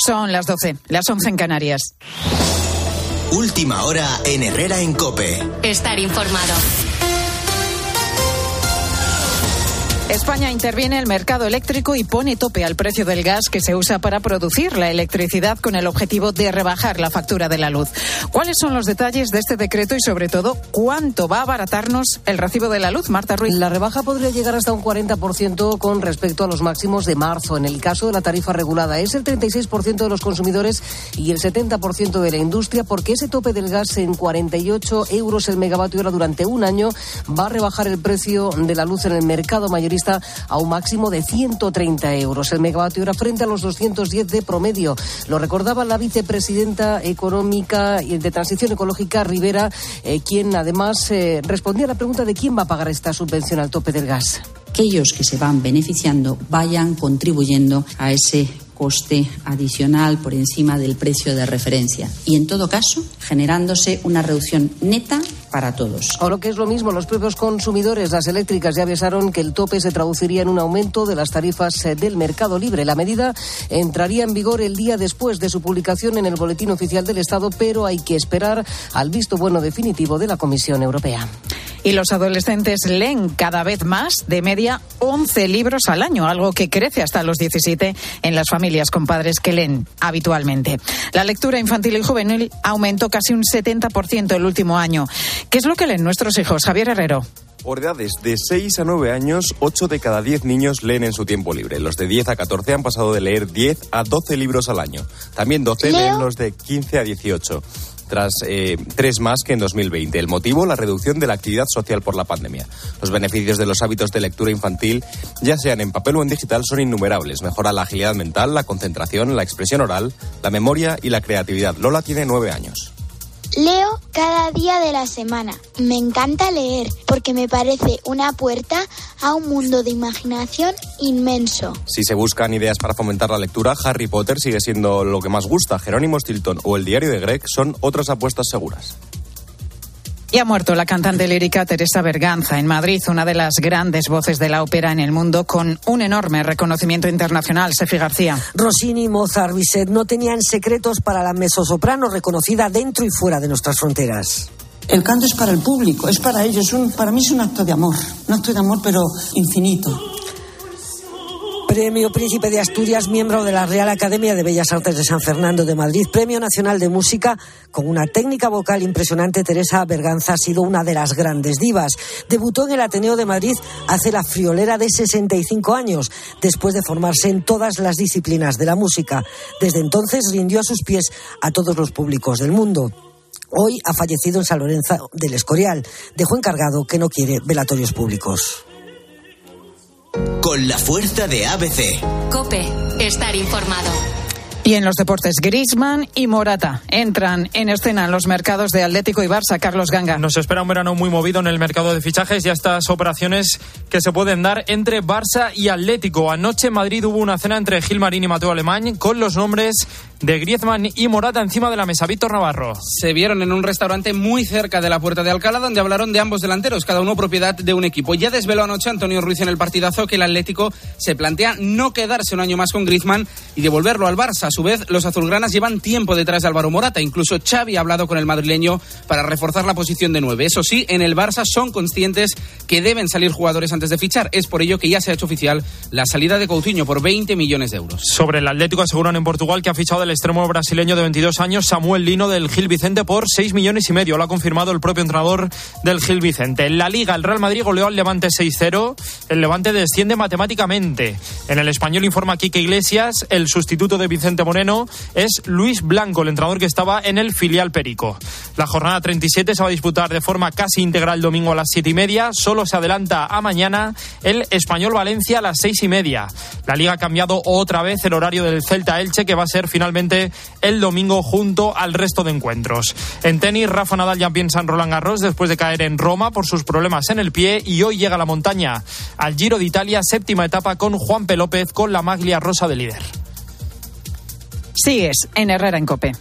Son las 12, las 11 en Canarias. Última hora en Herrera en COPE. Estar informado. España interviene el mercado eléctrico y pone tope al precio del gas que se usa para producir la electricidad con el objetivo de rebajar la factura de la luz. ¿Cuáles son los detalles de este decreto y, sobre todo, cuánto va a abaratarnos el recibo de la luz? Marta Ruiz. La rebaja podría llegar hasta un 40% con respecto a los máximos de marzo. En el caso de la tarifa regulada es el 36% de los consumidores y el 70% de la industria, porque ese tope del gas en 48 euros el megavatio hora durante un año va a rebajar el precio de la luz en el mercado mayorista a un máximo de 130 euros el megavatio hora frente a los 210 de promedio. Lo recordaba la vicepresidenta económica y de Transición Ecológica, Rivera, quien además respondía a la pregunta de quién va a pagar esta subvención al tope del gas. Aquellos que se van beneficiando vayan contribuyendo a ese coste adicional por encima del precio de referencia y, en todo caso, generándose una reducción neta para todos. O lo que es lo mismo, los propios consumidores, las eléctricas, ya avisaron que el tope se traduciría en un aumento de las tarifas del mercado libre. La medida entraría en vigor el día después de su publicación en el Boletín Oficial del Estado, pero hay que esperar al visto bueno definitivo de la Comisión Europea. Y los adolescentes leen cada vez más, de media 11 libros al año, algo que crece hasta los 17 en las familias con padres que leen habitualmente. La lectura infantil y juvenil aumentó casi un 70% el último año. ¿Qué es lo que leen nuestros hijos? Javier Herrero. Por edades de 6 a 9 años, 8 de cada 10 niños leen en su tiempo libre. Los de 10 a 14 han pasado de leer 10 a 12 libros al año. También 12 leen los de 15 a 18. Tras 3 más que en 2020. El motivo, la reducción de la actividad social por la pandemia. Los beneficios de los hábitos de lectura infantil, ya sean en papel o en digital, son innumerables. Mejora la agilidad mental, la concentración, la expresión oral, la memoria y la creatividad. Lola tiene 9 años. Leo cada día de la semana. Me encanta leer porque me parece una puerta a un mundo de imaginación inmenso. Si se buscan ideas para fomentar la lectura, Harry Potter sigue siendo lo que más gusta. Jerónimo Stilton o El diario de Greg son otras apuestas seguras. Y ha muerto la cantante lírica Teresa Berganza en Madrid, una de las grandes voces de la ópera en el mundo, con un enorme reconocimiento internacional. Sefi García. Rossini, Mozart, Bizet no tenían secretos para la mezzosoprano reconocida dentro y fuera de nuestras fronteras. El canto es para el público, es para ellos, para mí es un acto de amor pero infinito. Premio Príncipe de Asturias, miembro de la Real Academia de Bellas Artes de San Fernando de Madrid. Premio Nacional de Música, con una técnica vocal impresionante. Teresa Berganza ha sido una de las grandes divas. Debutó en el Ateneo de Madrid hace la friolera de 65 años, después de formarse en todas las disciplinas de la música. Desde entonces rindió a sus pies a todos los públicos del mundo. Hoy ha fallecido en San Lorenzo del Escorial. Dejó encargado que no quiere velatorios públicos. Con la fuerza de ABC. COPE. Estar informado. Y en los deportes, Griezmann y Morata entran en escena en los mercados de Atlético y Barça. Carlos Ganga. Nos espera un verano muy movido en el mercado de fichajes y a estas operaciones que se pueden dar entre Barça y Atlético. Anoche en Madrid hubo una cena entre Gilmarín y Mateo Alemán con los nombres de Griezmann y Morata encima de la mesa. Víctor Navarro. Se vieron en un restaurante muy cerca de la Puerta de Alcalá, donde hablaron de ambos delanteros, cada uno propiedad de un equipo. Ya desveló anoche Antonio Ruiz en el partidazo que el Atlético se plantea no quedarse un año más con Griezmann y devolverlo al Barça. A su vez, los azulgranas llevan tiempo detrás de Álvaro Morata. Incluso Xavi ha hablado con el madrileño para reforzar la posición de 9. Eso sí, en el Barça son conscientes que deben salir jugadores antes de fichar. Es por ello que ya se ha hecho oficial la salida de Coutinho por 20 millones de euros. Sobre el Atlético aseguran en Portugal que ha fichado el extremo brasileño de 22 años, Samuel Lino, del Gil Vicente, por 6,5 millones. Lo ha confirmado el propio entrenador del Gil Vicente. En la Liga, el Real Madrid goleó al Levante 6-0. El Levante desciende matemáticamente. En el Español informa Quique Iglesias, el sustituto de Vicente Moreno es Luis Blanco, el entrenador que estaba en el filial Perico. La jornada 37 se va a disputar de forma casi integral domingo a las 7:30. Solo se adelanta a mañana el Español Valencia a las 6:30. La Liga ha cambiado otra vez el horario del Celta Elche, que va a ser finalmente el domingo junto al resto de encuentros. En tenis, Rafa Nadal ya piensa en Roland Garros después de caer en Roma por sus problemas en el pie, y hoy llega a la montaña al Giro de Italia, séptima etapa con Juan P. López con la maglia rosa de líder. Sigues en Herrera en COPE.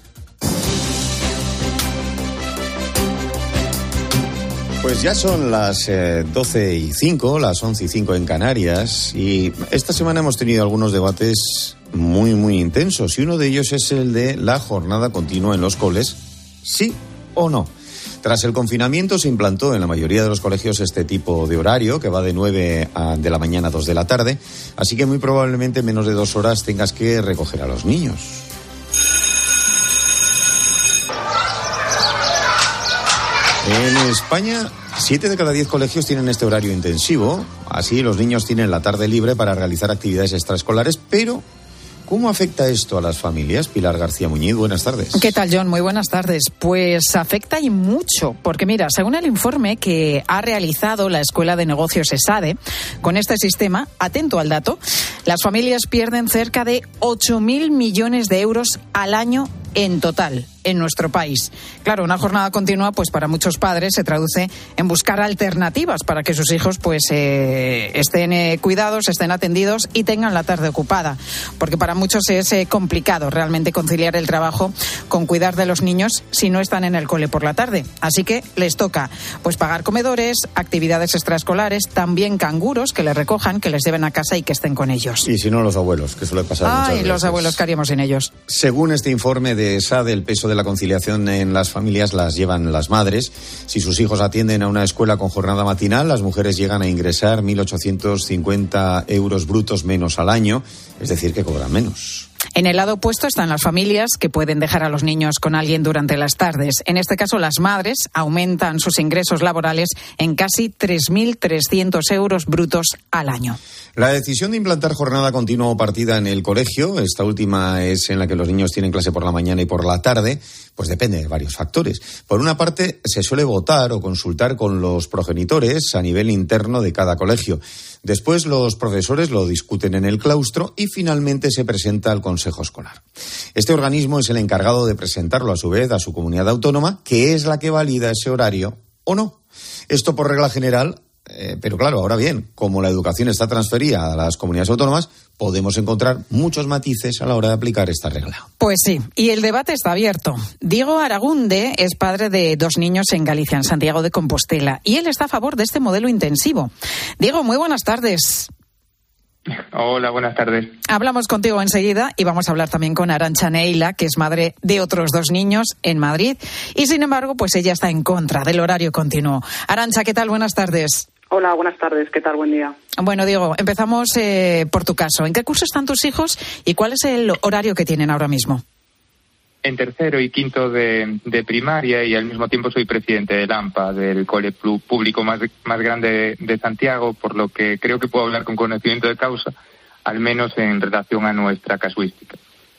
Pues ya son las 12:05, las 11:05 en Canarias, y esta semana hemos tenido algunos debates muy, muy intensos. Y uno de ellos es el de la jornada continua en los coles, ¿sí o no? Tras el confinamiento se implantó en la mayoría de los colegios este tipo de horario, que va de 9 de la mañana a 2 de la tarde, así que muy probablemente en menos de 2 horas tengas que recoger a los niños. En España, 7 de cada 10 colegios tienen este horario intensivo, así los niños tienen la tarde libre para realizar actividades extraescolares, pero ¿cómo afecta esto a las familias? Pilar García Muñiz, buenas tardes. ¿Qué tal, John? Muy buenas tardes. Pues afecta y mucho, porque mira, según el informe que ha realizado la Escuela de Negocios ESADE, con este sistema, atento al dato, las familias pierden cerca de 8.000 millones de euros al año en total en nuestro país. Claro, una jornada continua, pues para muchos padres se traduce en buscar alternativas para que sus hijos pues estén cuidados, estén atendidos y tengan la tarde ocupada, porque para muchos es complicado realmente conciliar el trabajo con cuidar de los niños si no están en el cole por la tarde. Así que les toca pues pagar comedores, actividades extraescolares, también canguros que les recojan, que les lleven a casa y que estén con ellos. Y si no, los abuelos, que suele pasar muchas veces. Los abuelos, ¿qué haríamos sin ellos? Según este informe de ESADE, el peso de la conciliación en las familias las llevan las madres. Si sus hijos atienden a una escuela con jornada matinal, las mujeres llegan a ingresar 1.850 euros brutos menos al año, es decir, que cobran menos. En el lado opuesto están las familias que pueden dejar a los niños con alguien durante las tardes. En este caso, las madres aumentan sus ingresos laborales en casi 3.300 euros brutos al año. La decisión de implantar jornada continua o partida en el colegio, esta última es en la que los niños tienen clase por la mañana y por la tarde, pues depende de varios factores. Por una parte, se suele votar o consultar con los progenitores a nivel interno de cada colegio. Después, los profesores lo discuten en el claustro y finalmente se presenta al Consejo Escolar. Este organismo es el encargado de presentarlo a su vez a su comunidad autónoma, que es la que valida ese horario o no. Esto por regla general. Pero claro, ahora bien, como la educación está transferida a las comunidades autónomas, podemos encontrar muchos matices a la hora de aplicar esta regla. Pues sí, y el debate está abierto. Diego Aragunde es padre de 2 niños en Galicia, en Santiago de Compostela, y él está a favor de este modelo intensivo. Diego, muy buenas tardes. Hola, buenas tardes. Hablamos contigo enseguida y vamos a hablar también con Arantxa Neila, que es madre de otros 2 niños en Madrid, y sin embargo, pues ella está en contra del horario continuo. Arantxa, ¿qué tal? Buenas tardes. Hola, buenas tardes. ¿Qué tal? Buen día. Bueno, Diego, empezamos por tu caso. ¿En qué curso están tus hijos y cuál es el horario que tienen ahora mismo? En tercero y quinto de primaria, y al mismo tiempo soy presidente del AMPA, del cole público más grande de Santiago, por lo que creo que puedo hablar con conocimiento de causa, al menos en relación a nuestra casuística.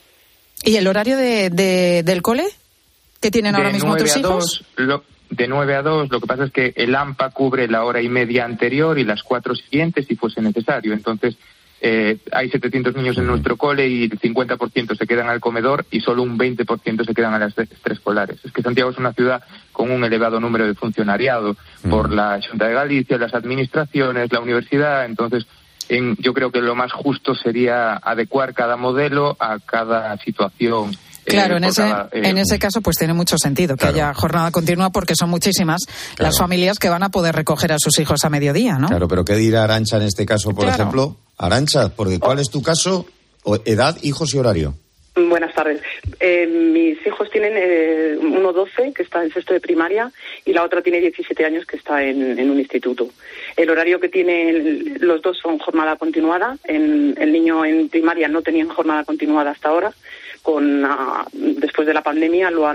¿Y el horario del cole que tienen ahora mismo tus hijos? De 9 a 2, lo que pasa es que el AMPA cubre la hora y media anterior y las 4 siguientes si fuese necesario. Entonces, hay 700 niños en nuestro cole y el 50% se quedan al comedor y solo un 20% se quedan a las extraescolares. Es que Santiago es una ciudad con un elevado número de funcionariado por la Xunta de Galicia, las administraciones, la universidad. Entonces, yo creo que lo más justo sería adecuar cada modelo a cada situación. Claro, en ese caso pues tiene mucho sentido que haya jornada continua, porque son muchísimas las familias que van a poder recoger a sus hijos a mediodía, ¿no? Claro, pero ¿qué dirá Arantxa en este caso, por ejemplo? Arantxa, porque ¿cuál es tu caso, edad, hijos y horario? Buenas tardes. Mis hijos tienen uno 12, que está en sexto de primaria, y la otra tiene 17 años, que está en un instituto. El horario que tienen los dos son jornada continuada. El niño en primaria no tenían jornada continuada hasta ahora. Después de la pandemia lo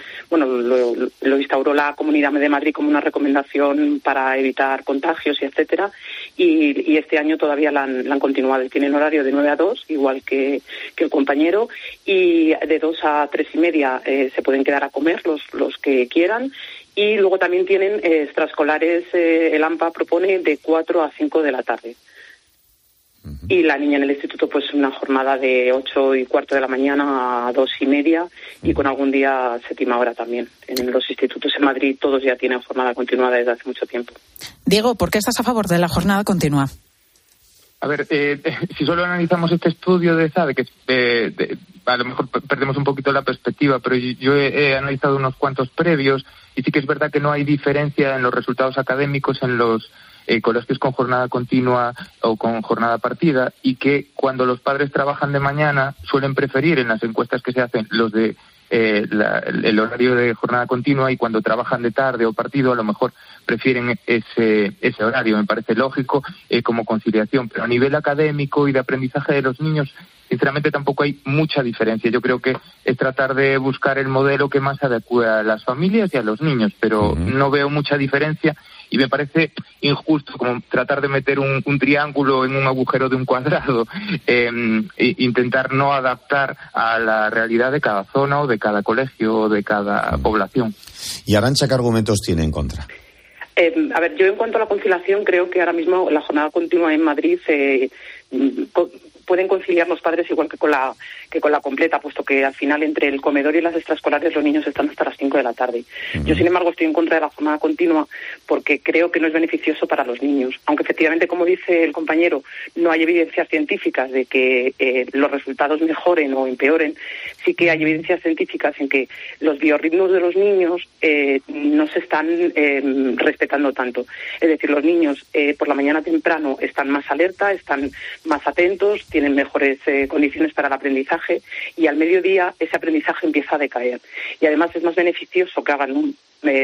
instauró la Comunidad de Madrid como una recomendación para evitar contagios y etcétera, y este año todavía la han continuado. Tienen horario de 9 a 2, igual que el compañero, y de 2 a 3 y media se pueden quedar a comer los que quieran, y luego también tienen extraescolares. El AMPA propone de 4 a 5 de la tarde. Y la niña en el instituto, pues una jornada de 8:15 de la mañana a 2:30, y con algún día séptima hora también. En los institutos en Madrid todos ya tienen jornada continuada desde hace mucho tiempo. Diego, ¿por qué estás a favor de la jornada continua? A ver, si solo analizamos este estudio de ESADE, que a lo mejor perdemos un poquito la perspectiva, pero yo he analizado unos cuantos previos, y sí que es verdad que no hay diferencia en los resultados académicos en los colegios con jornada continua o con jornada partida, y que cuando los padres trabajan de mañana suelen preferir en las encuestas que se hacen los de el horario de jornada continua, y cuando trabajan de tarde o partido a lo mejor prefieren ese horario. Me parece lógico como conciliación, pero a nivel académico y de aprendizaje de los niños, sinceramente tampoco hay mucha diferencia. Yo creo que es tratar de buscar el modelo que más adecue a las familias y a los niños, pero no veo mucha diferencia, y me parece injusto como tratar de meter un triángulo en un agujero de un cuadrado, intentar no adaptar a la realidad de cada zona o de cada colegio o de cada población. ¿Y Arantxa qué argumentos tiene en contra? A ver, yo en cuanto a la conciliación creo que ahora mismo la jornada continua en Madrid pueden conciliar los padres igual que con la completa, puesto que al final entre el comedor y las extraescolares los niños están hasta las 5 de la tarde. Yo, sin embargo, estoy en contra de la jornada continua porque creo que no es beneficioso para los niños. Aunque efectivamente, como dice el compañero, no hay evidencias científicas de que los resultados mejoren o empeoren, sí que hay evidencias científicas en que los biorritmos de los niños no se están respetando tanto. Es decir, los niños por la mañana temprano están más alerta, están más atentos, tienen mejores condiciones para el aprendizaje, y al mediodía ese aprendizaje empieza a decaer. Y además es más beneficioso que hagan un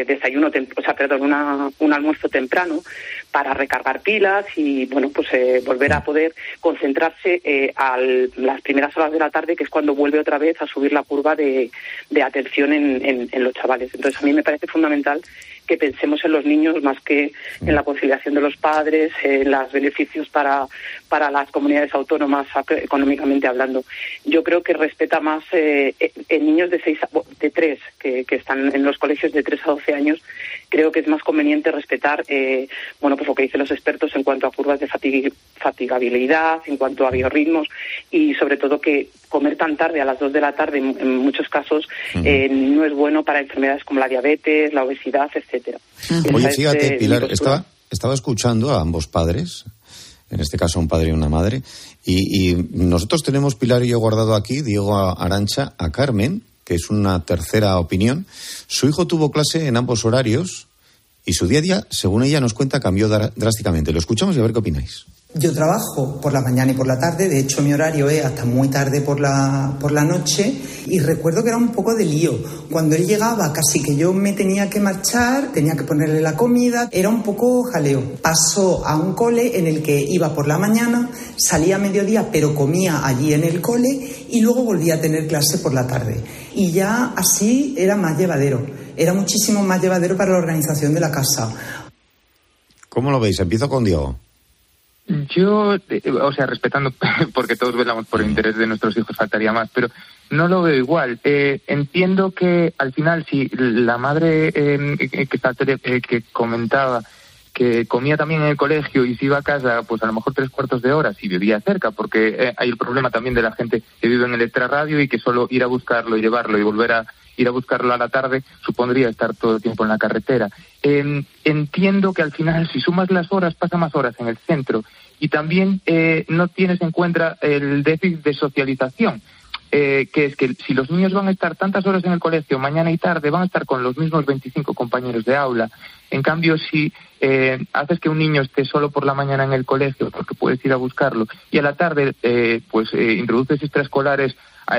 almuerzo temprano para recargar pilas y volver a poder concentrarse a las primeras horas de la tarde, que es cuando vuelve otra vez a subir la curva de atención en los chavales. Entonces a mí me parece fundamental que pensemos en los niños más que en la conciliación de los padres, en los beneficios para las comunidades autónomas económicamente hablando. Yo creo que respeta más en niños de 3 que están en los colegios de 3 a 12 años. Creo que es más conveniente respetar pues lo que dicen los expertos en cuanto a curvas de fatigabilidad, en cuanto a biorritmos, y sobre todo que comer tan tarde, a las 2 de la tarde, en muchos casos, no es bueno para enfermedades como la diabetes, la obesidad, etcétera. Oye, fíjate, Pilar, estaba escuchando a ambos padres, en este caso un padre y una madre, y nosotros tenemos, Pilar y yo, guardado aquí, Diego, a Arantxa, a Carmen, que es una tercera opinión. Su hijo tuvo clase en ambos horarios y su día a día, según ella nos cuenta, cambió drásticamente. Lo escuchamos y a ver qué opináis. Yo trabajo por la mañana y por la tarde, de hecho mi horario es hasta muy tarde por la noche, y recuerdo que era un poco de lío. Cuando él llegaba casi que yo me tenía que marchar, tenía que ponerle la comida, era un poco jaleo. Pasó a un cole en el que iba por la mañana, salía a mediodía pero comía allí en el cole y luego volvía a tener clase por la tarde. Y ya así era más llevadero, era muchísimo más llevadero para la organización de la casa. ¿Cómo lo veis? Empiezo con Diego. Yo, respetando, porque todos velamos por el interés de nuestros hijos, faltaría más, pero no lo veo igual. Entiendo que al final, si la madre que comentaba que comía también en el colegio y se iba a casa, pues a lo mejor 3/4 de hora, si vivía cerca, porque hay el problema también de la gente que vive en el extrarradio y que solo ir a buscarlo y llevarlo y volver a ir a buscarlo a la tarde supondría estar todo el tiempo en la carretera. Entiendo que al final, si sumas las horas, pasa más horas en el centro, y también no tienes en cuenta el déficit de socialización, que es que si los niños van a estar tantas horas en el colegio, mañana y tarde, van a estar con los mismos 25 compañeros de aula. En cambio, si haces que un niño esté solo por la mañana en el colegio, porque puedes ir a buscarlo, y a la tarde introduces extraescolares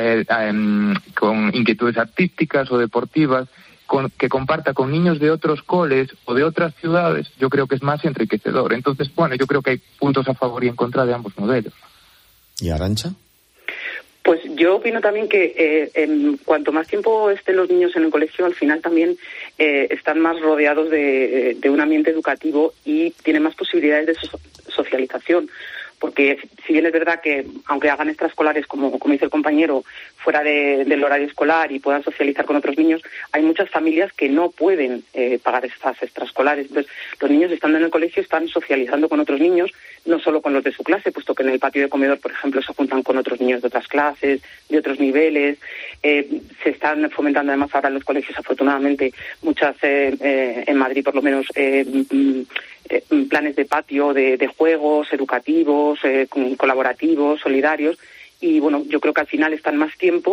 con inquietudes artísticas o deportivas, que comparta con niños de otros coles o de otras ciudades, yo creo que es más enriquecedor. Entonces, yo creo que hay puntos a favor y en contra de ambos modelos. ¿Y Arantxa? Pues yo opino también que cuanto más tiempo estén los niños en el colegio, al final también están más rodeados de un ambiente educativo y tienen más posibilidades de socialización. Porque si bien es verdad que, aunque hagan extraescolares, como dice el compañero, fuera del horario escolar y puedan socializar con otros niños, hay muchas familias que no pueden pagar estas extraescolares. Entonces, los niños estando en el colegio están socializando con otros niños, no solo con los de su clase, puesto que en el patio de comedor, por ejemplo, se juntan con otros niños de otras clases, de otros niveles. Se están fomentando además ahora en los colegios, afortunadamente, muchas, en Madrid por lo menos, planes de patio, de juegos educativos, colaborativos, solidarios. Y yo creo que al final están más tiempo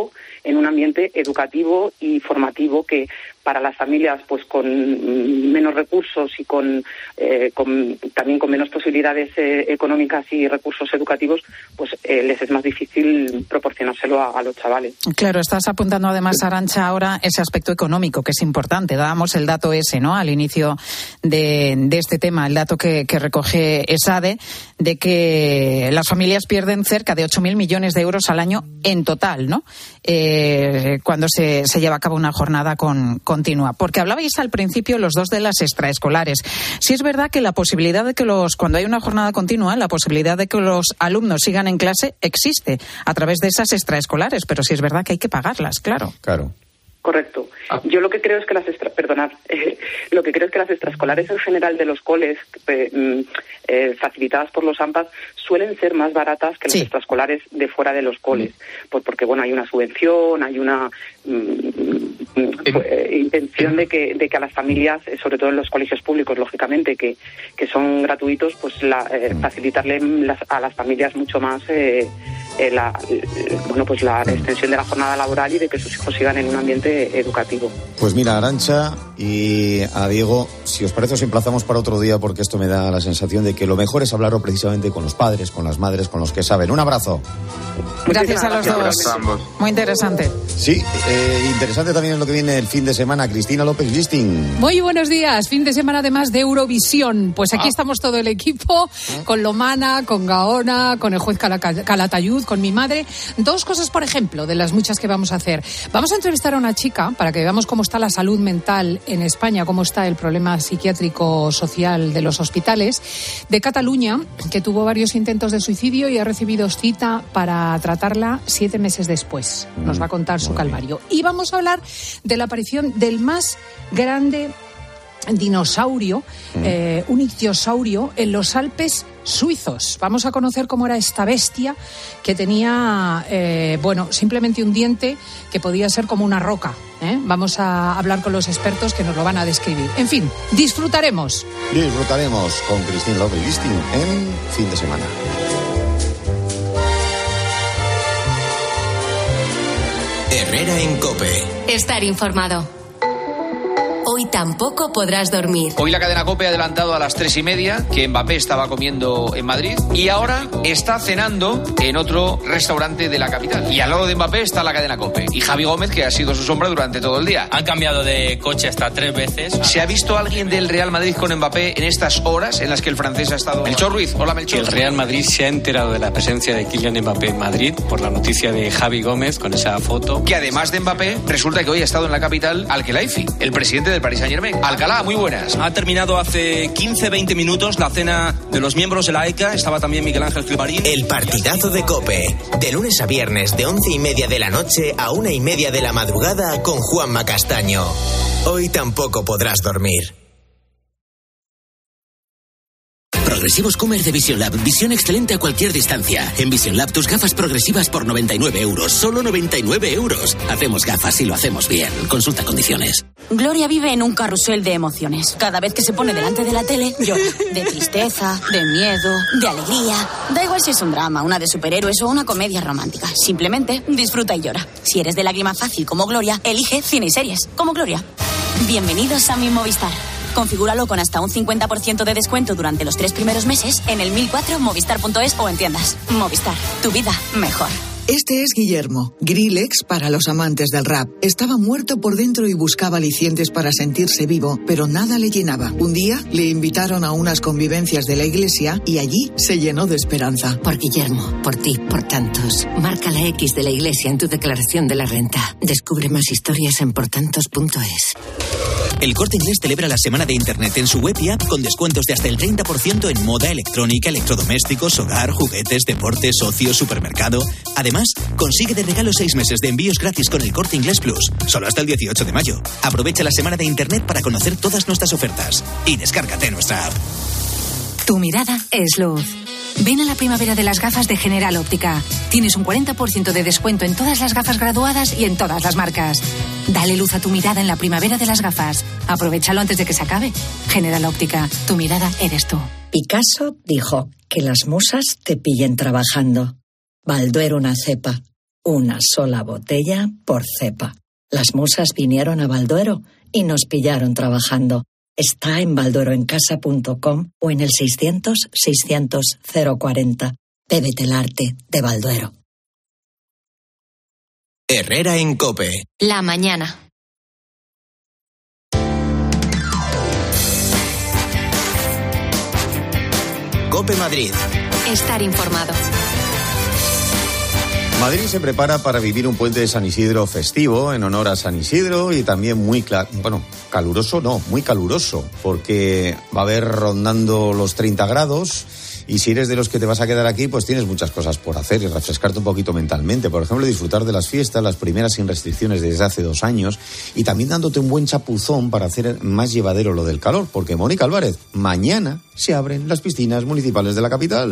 en un ambiente educativo y formativo que para las familias pues con menos recursos y también con menos posibilidades económicas y recursos educativos, pues les es más difícil proporcionárselo a los chavales. Claro, estás apuntando además, Arantxa, ahora ese aspecto económico que es importante. Dábamos el dato ese, ¿no?, al inicio de este tema, el dato que recoge ESADE, de que las familias pierden cerca de 8.000 millones de euros al año en total, ¿no?, cuando se lleva a cabo una jornada continua. Porque hablabais al principio los dos de las extraescolares. Sí es verdad que la posibilidad de que cuando hay una jornada continua, la posibilidad de que los alumnos sigan en clase existe a través de esas extraescolares, pero sí es verdad que hay que pagarlas, claro. Claro. Correcto. Yo lo que creo es que lo que creo es que las extraescolares en general de los coles facilitadas por los AMPAs suelen ser más baratas que las extraescolares de fuera de los coles, porque bueno, hay una subvención, hay una intención de que a las familias, sobre todo en los colegios públicos, lógicamente, que son gratuitos, pues facilitarle a las familias mucho más la extensión de la jornada laboral y de que sus hijos sigan en un ambiente educativo. Pues mira, Arantxa y a Diego, si os parece os emplazamos para otro día, porque esto me da la sensación de que lo mejor es hablarlo precisamente con los padres, con las madres, con los que saben. Un abrazo. Gracias a los dos. Muy interesante. Sí, interesante también es lo que viene el fin de semana. Cristina López Listing. Muy buenos días. Fin de semana además de Eurovisión. Pues aquí estamos todo el equipo, con Lomana, con Gaona, con el juez Calatayud, con mi madre. Dos cosas, por ejemplo, de las muchas que vamos a hacer. Vamos a entrevistar a una chica para que veamos cómo está la salud mental en España, cómo está el problema psiquiátrico social de los hospitales, de Cataluña, que tuvo varios intentos de suicidio y ha recibido cita para tratarla 7 meses después. Nos va a contar su calvario. Y vamos a hablar de la aparición del más grande dinosaurio, un ictiosaurio en los Alpes suizos. Vamos a conocer cómo era esta bestia que tenía, simplemente un diente que podía ser como una roca. Vamos a hablar con los expertos que nos lo van a describir. En fin, disfrutaremos con Cristina López Listing en fin de semana. Herrera en COPE. Estar informado. Hoy tampoco podrás dormir. Hoy la cadena COPE ha adelantado a las 3:30 que Mbappé estaba comiendo en Madrid y ahora está cenando en otro restaurante de la capital. Y al lado de Mbappé está la cadena COPE y Javi Gómez, que ha sido su sombra durante todo el día. Han cambiado de coche hasta 3 veces. ¿Se ha visto alguien del Real Madrid con Mbappé en estas horas en las que el francés ha estado? Melchor Ruiz, hola Melchor. El Real Madrid se ha enterado de la presencia de Kylian Mbappé en Madrid por la noticia de Javi Gómez con esa foto. Que además de Mbappé, resulta que hoy ha estado en la capital Al-Khelaifi, el presidente del Paris Saint-Germain. Alcalá, muy buenas. Ha terminado hace 15-20 minutos la cena de los miembros de la ECA. Estaba también Miguel Ángel Gilmarín. El partidazo de COPE. De lunes a viernes de 11:30 de la noche a 1:30 de la madrugada con Juanma Castaño. Hoy tampoco podrás dormir. Progresivos Comer de Vision Lab. Visión excelente a cualquier distancia. En Vision Lab tus gafas progresivas por 99 euros. Solo 99 euros. Hacemos gafas y lo hacemos bien. Consulta condiciones. Gloria vive en un carrusel de emociones. Cada vez que se pone delante de la tele, llora. De tristeza, de miedo, de alegría. Da igual si es un drama, una de superhéroes o una comedia romántica. Simplemente disfruta y llora. Si eres de lágrima fácil como Gloria, elige cine y series como Gloria. Bienvenidos a mi Movistar. Configúralo con hasta un 50% de descuento durante los 3 primeros meses en el 1004 movistar.es o en tiendas. Movistar, tu vida mejor. Este es Guillermo, Grillex para los amantes del rap. Estaba muerto por dentro y buscaba alicientes para sentirse vivo, pero nada le llenaba. Un día le invitaron a unas convivencias de la iglesia y allí se llenó de esperanza. Por Guillermo, por ti, por tantos. Marca la X de la iglesia en tu declaración de la renta. Descubre más historias en portantos.es. El Corte Inglés celebra la semana de Internet en su web y app con descuentos de hasta el 30% en moda, electrónica, electrodomésticos, hogar, juguetes, deportes, ocio, supermercado. Además, consigue de regalo 6 meses de envíos gratis con el Corte Inglés Plus, solo hasta el 18 de mayo. Aprovecha la semana de Internet para conocer todas nuestras ofertas y descárgate nuestra app. Tu mirada es luz. Ven a la primavera de las gafas de General Óptica. Tienes un 40% de descuento en todas las gafas graduadas y en todas las marcas. Dale luz a tu mirada en la primavera de las gafas. Aprovechalo antes de que se acabe. General Óptica, tu mirada eres tú. Picasso dijo que las musas te pillen trabajando. Balduero una cepa. una sola botella por cepa. Las musas vinieron a Balduero y nos pillaron trabajando. Está en baldueroencasa.com o en el 600-600-040. Bébete el arte de Balduero. Herrera en COPE. La mañana. COPE Madrid. Estar informado. Madrid se prepara para vivir un puente de San Isidro festivo en honor a San Isidro y también muy caluroso, porque va a haber rondando los 30 grados y si eres de los que te vas a quedar aquí, pues tienes muchas cosas por hacer y refrescarte un poquito mentalmente. Por ejemplo, disfrutar de las fiestas, las primeras sin restricciones desde hace 2 años y también dándote un buen chapuzón para hacer más llevadero lo del calor, porque Mónica Álvarez, mañana se abren las piscinas municipales de la capital.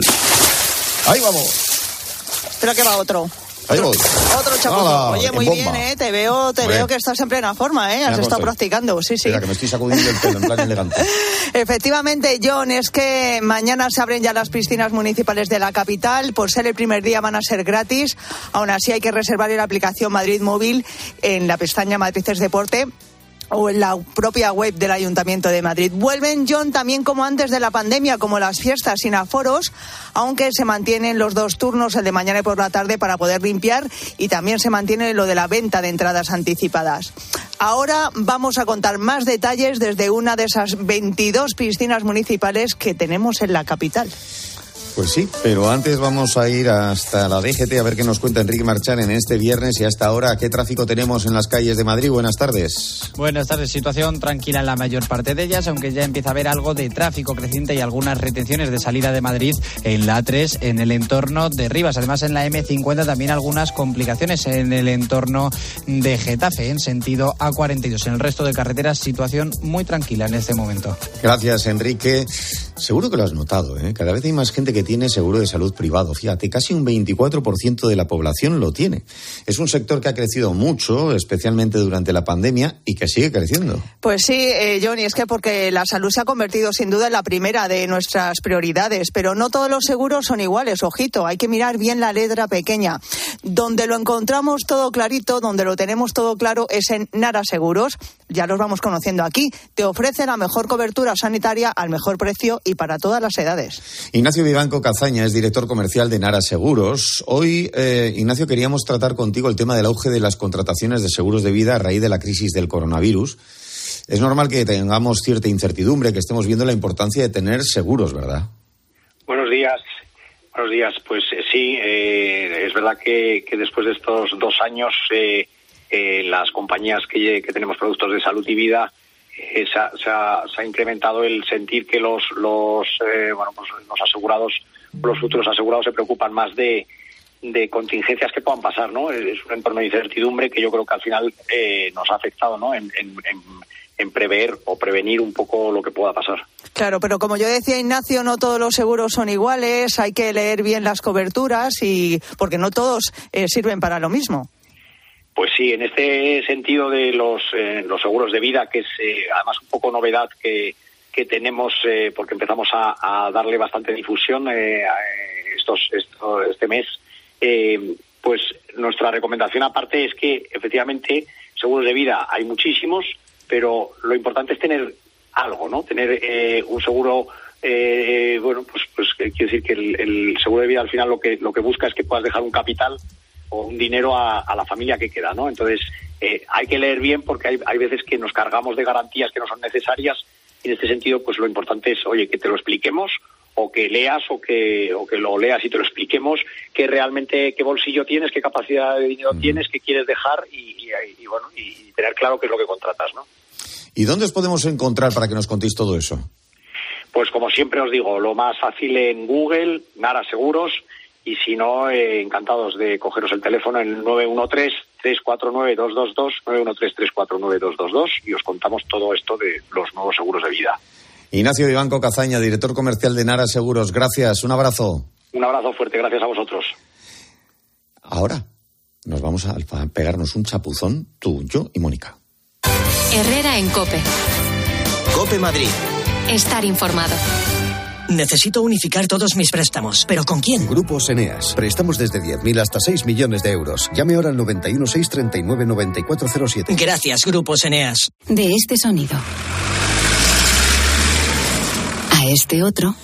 ¡Ahí vamos! Pero que va otro. Ahí voy. Otro chapuzón. Oye, muy bien, Te veo que estás en plena forma, Has estado practicando, sí. Espera, que me estoy sacudiendo el pelo en plan elegante. Efectivamente, John, es que mañana se abren ya las piscinas municipales de la capital. Por ser el primer día van a ser gratis. Aún así hay que reservar en la aplicación Madrid Móvil en la pestaña Madrid es Deporte o en la propia web del Ayuntamiento de Madrid. Vuelven, John, también como antes de la pandemia, como las fiestas sin aforos, aunque se mantienen los 2 turnos, el de mañana y por la tarde, para poder limpiar, y también se mantiene lo de la venta de entradas anticipadas. Ahora vamos a contar más detalles desde una de esas 22 piscinas municipales que tenemos en la capital. Pues sí, pero antes vamos a ir hasta la DGT a ver qué nos cuenta Enrique Marchán en este viernes y hasta ahora. ¿Qué tráfico tenemos en las calles de Madrid? Buenas tardes. Buenas tardes. Situación tranquila en la mayor parte de ellas, aunque ya empieza a haber algo de tráfico creciente y algunas retenciones de salida de Madrid en la A3 en el entorno de Rivas. Además, en la M50 también algunas complicaciones en el entorno de Getafe, en sentido A42. En el resto de carreteras, situación muy tranquila en este momento. Gracias, Enrique. Seguro que lo has notado, Cada vez hay más gente que tiene seguro de salud privado. Fíjate, casi un 24% de la población lo tiene. Es un sector que ha crecido mucho, especialmente durante la pandemia, y que sigue creciendo. Pues sí, Johnny, es que porque la salud se ha convertido sin duda en la primera de nuestras prioridades, pero no todos los seguros son iguales, ojito, hay que mirar bien la letra pequeña. Donde lo encontramos todo clarito, donde lo tenemos todo claro, es en Nara Seguros. Ya los vamos conociendo aquí. Te ofrece la mejor cobertura sanitaria al mejor precio y para todas las edades. Ignacio Vivanco Cazaña es director comercial de Nara Seguros. Hoy, Ignacio, queríamos tratar contigo el tema del auge de las contrataciones de seguros de vida a raíz de la crisis del coronavirus. Es normal que tengamos cierta incertidumbre, que estemos viendo la importancia de tener seguros, ¿verdad? Buenos días. Pues sí, es verdad que después de estos 2 años las compañías que tenemos productos de salud y vida se ha incrementado el sentir que los asegurados, los futuros asegurados se preocupan más de contingencias que puedan pasar, ¿no? Es un entorno de incertidumbre que yo creo que al final nos ha afectado, ¿no? En prever o prevenir un poco lo que pueda pasar. Claro, pero como yo decía, Ignacio, no todos los seguros son iguales, hay que leer bien las coberturas y porque no todos sirven para lo mismo. Pues sí, en este sentido de los seguros de vida, que es además un poco novedad que tenemos, porque empezamos a darle bastante difusión este mes, pues nuestra recomendación aparte es que efectivamente seguros de vida hay muchísimos, pero lo importante es tener algo, ¿no? Tener un seguro, pues quiero decir que el seguro de vida al final lo que busca es que puedas dejar un capital o un dinero a la familia que queda, ¿no? Entonces hay que leer bien porque hay veces que nos cargamos de garantías que no son necesarias y en este sentido pues lo importante es, oye, que te lo expliquemos o que leas o que lo leas y te lo expliquemos que realmente qué bolsillo tienes, qué capacidad de dinero tienes, qué quieres dejar y tener claro qué es lo que contratas, ¿no? ¿Y dónde os podemos encontrar para que nos contéis todo eso? Pues como siempre os digo, lo más fácil en Google, Nara Seguros, y si no, encantados de cogeros el teléfono en 913-349-222, 913-349-222 y os contamos todo esto de los nuevos seguros de vida. Ignacio Vivanco Cazaña, director comercial de Nara Seguros. Gracias, un abrazo. Un abrazo fuerte, gracias a vosotros. Ahora nos vamos a pegarnos un chapuzón, tú, yo y Mónica. Herrera en COPE. COPE Madrid. Estar informado. Necesito unificar todos mis préstamos. ¿Pero con quién? Grupos Eneas. Préstamos desde 10.000 hasta 6 millones de euros. Llame ahora al 91 639 9407. Gracias, Grupos Eneas. De este sonido a este otro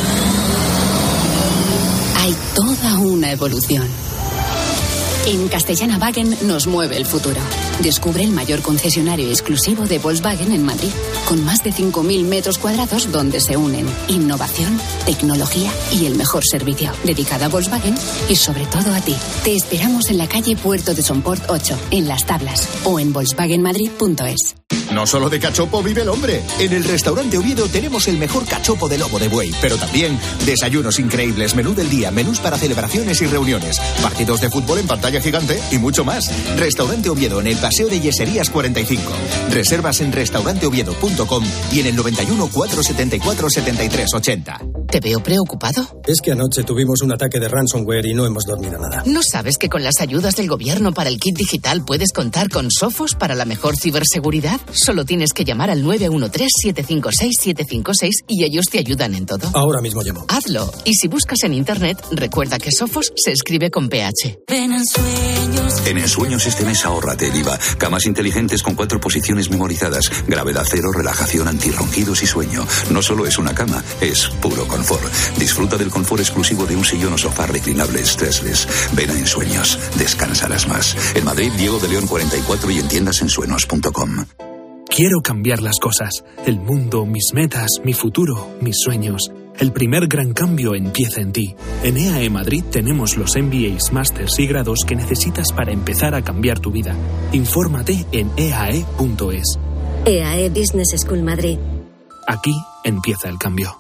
hay toda una evolución. En Castellana-Wagen nos mueve el futuro. Descubre el mayor concesionario exclusivo de Volkswagen en Madrid, con más de 5.000 metros cuadrados donde se unen innovación, tecnología y el mejor servicio, dedicado a Volkswagen y sobre todo a ti. Te esperamos en la calle Puerto de Somport 8, en Las Tablas, o en volkswagenmadrid.es. No solo de cachopo vive el hombre. En el restaurante Oviedo tenemos el mejor cachopo de lomo de buey, pero también desayunos increíbles, menú del día, menús para celebraciones y reuniones, partidos de fútbol en pantalla gigante y mucho más. Restaurante Oviedo en el Paseo de Yeserías 45. Reservas en restauranteoviedo.com y en el 91 474 73 80. ¿Te veo preocupado? Es que anoche tuvimos un ataque de ransomware y no hemos dormido nada. ¿No sabes que con las ayudas del gobierno para el kit digital puedes contar con Sophos para la mejor ciberseguridad? Solo tienes que llamar al 913-756-756 y ellos te ayudan en todo. Ahora mismo llamo. Hazlo. Y si buscas en internet, recuerda que Sophos se escribe con PH. Ven en Sueños. En Ensueños este mes ahórrate el IVA. Camas inteligentes con 4 posiciones memorizadas. Gravedad cero, relajación, antirronquidos y sueño. No solo es una cama, es puro confort. Disfruta del confort exclusivo de un sillón o sofá reclinable stressless. Ven a Ensueños. Descansarás más. En Madrid, Diego de León 44 y en tiendasensueños.com. Quiero cambiar las cosas, el mundo, mis metas, mi futuro, mis sueños. El primer gran cambio empieza en ti. En EAE Madrid tenemos los MBAs, Masters y grados que necesitas para empezar a cambiar tu vida. Infórmate en eae.es. EAE Business School Madrid. Aquí empieza el cambio.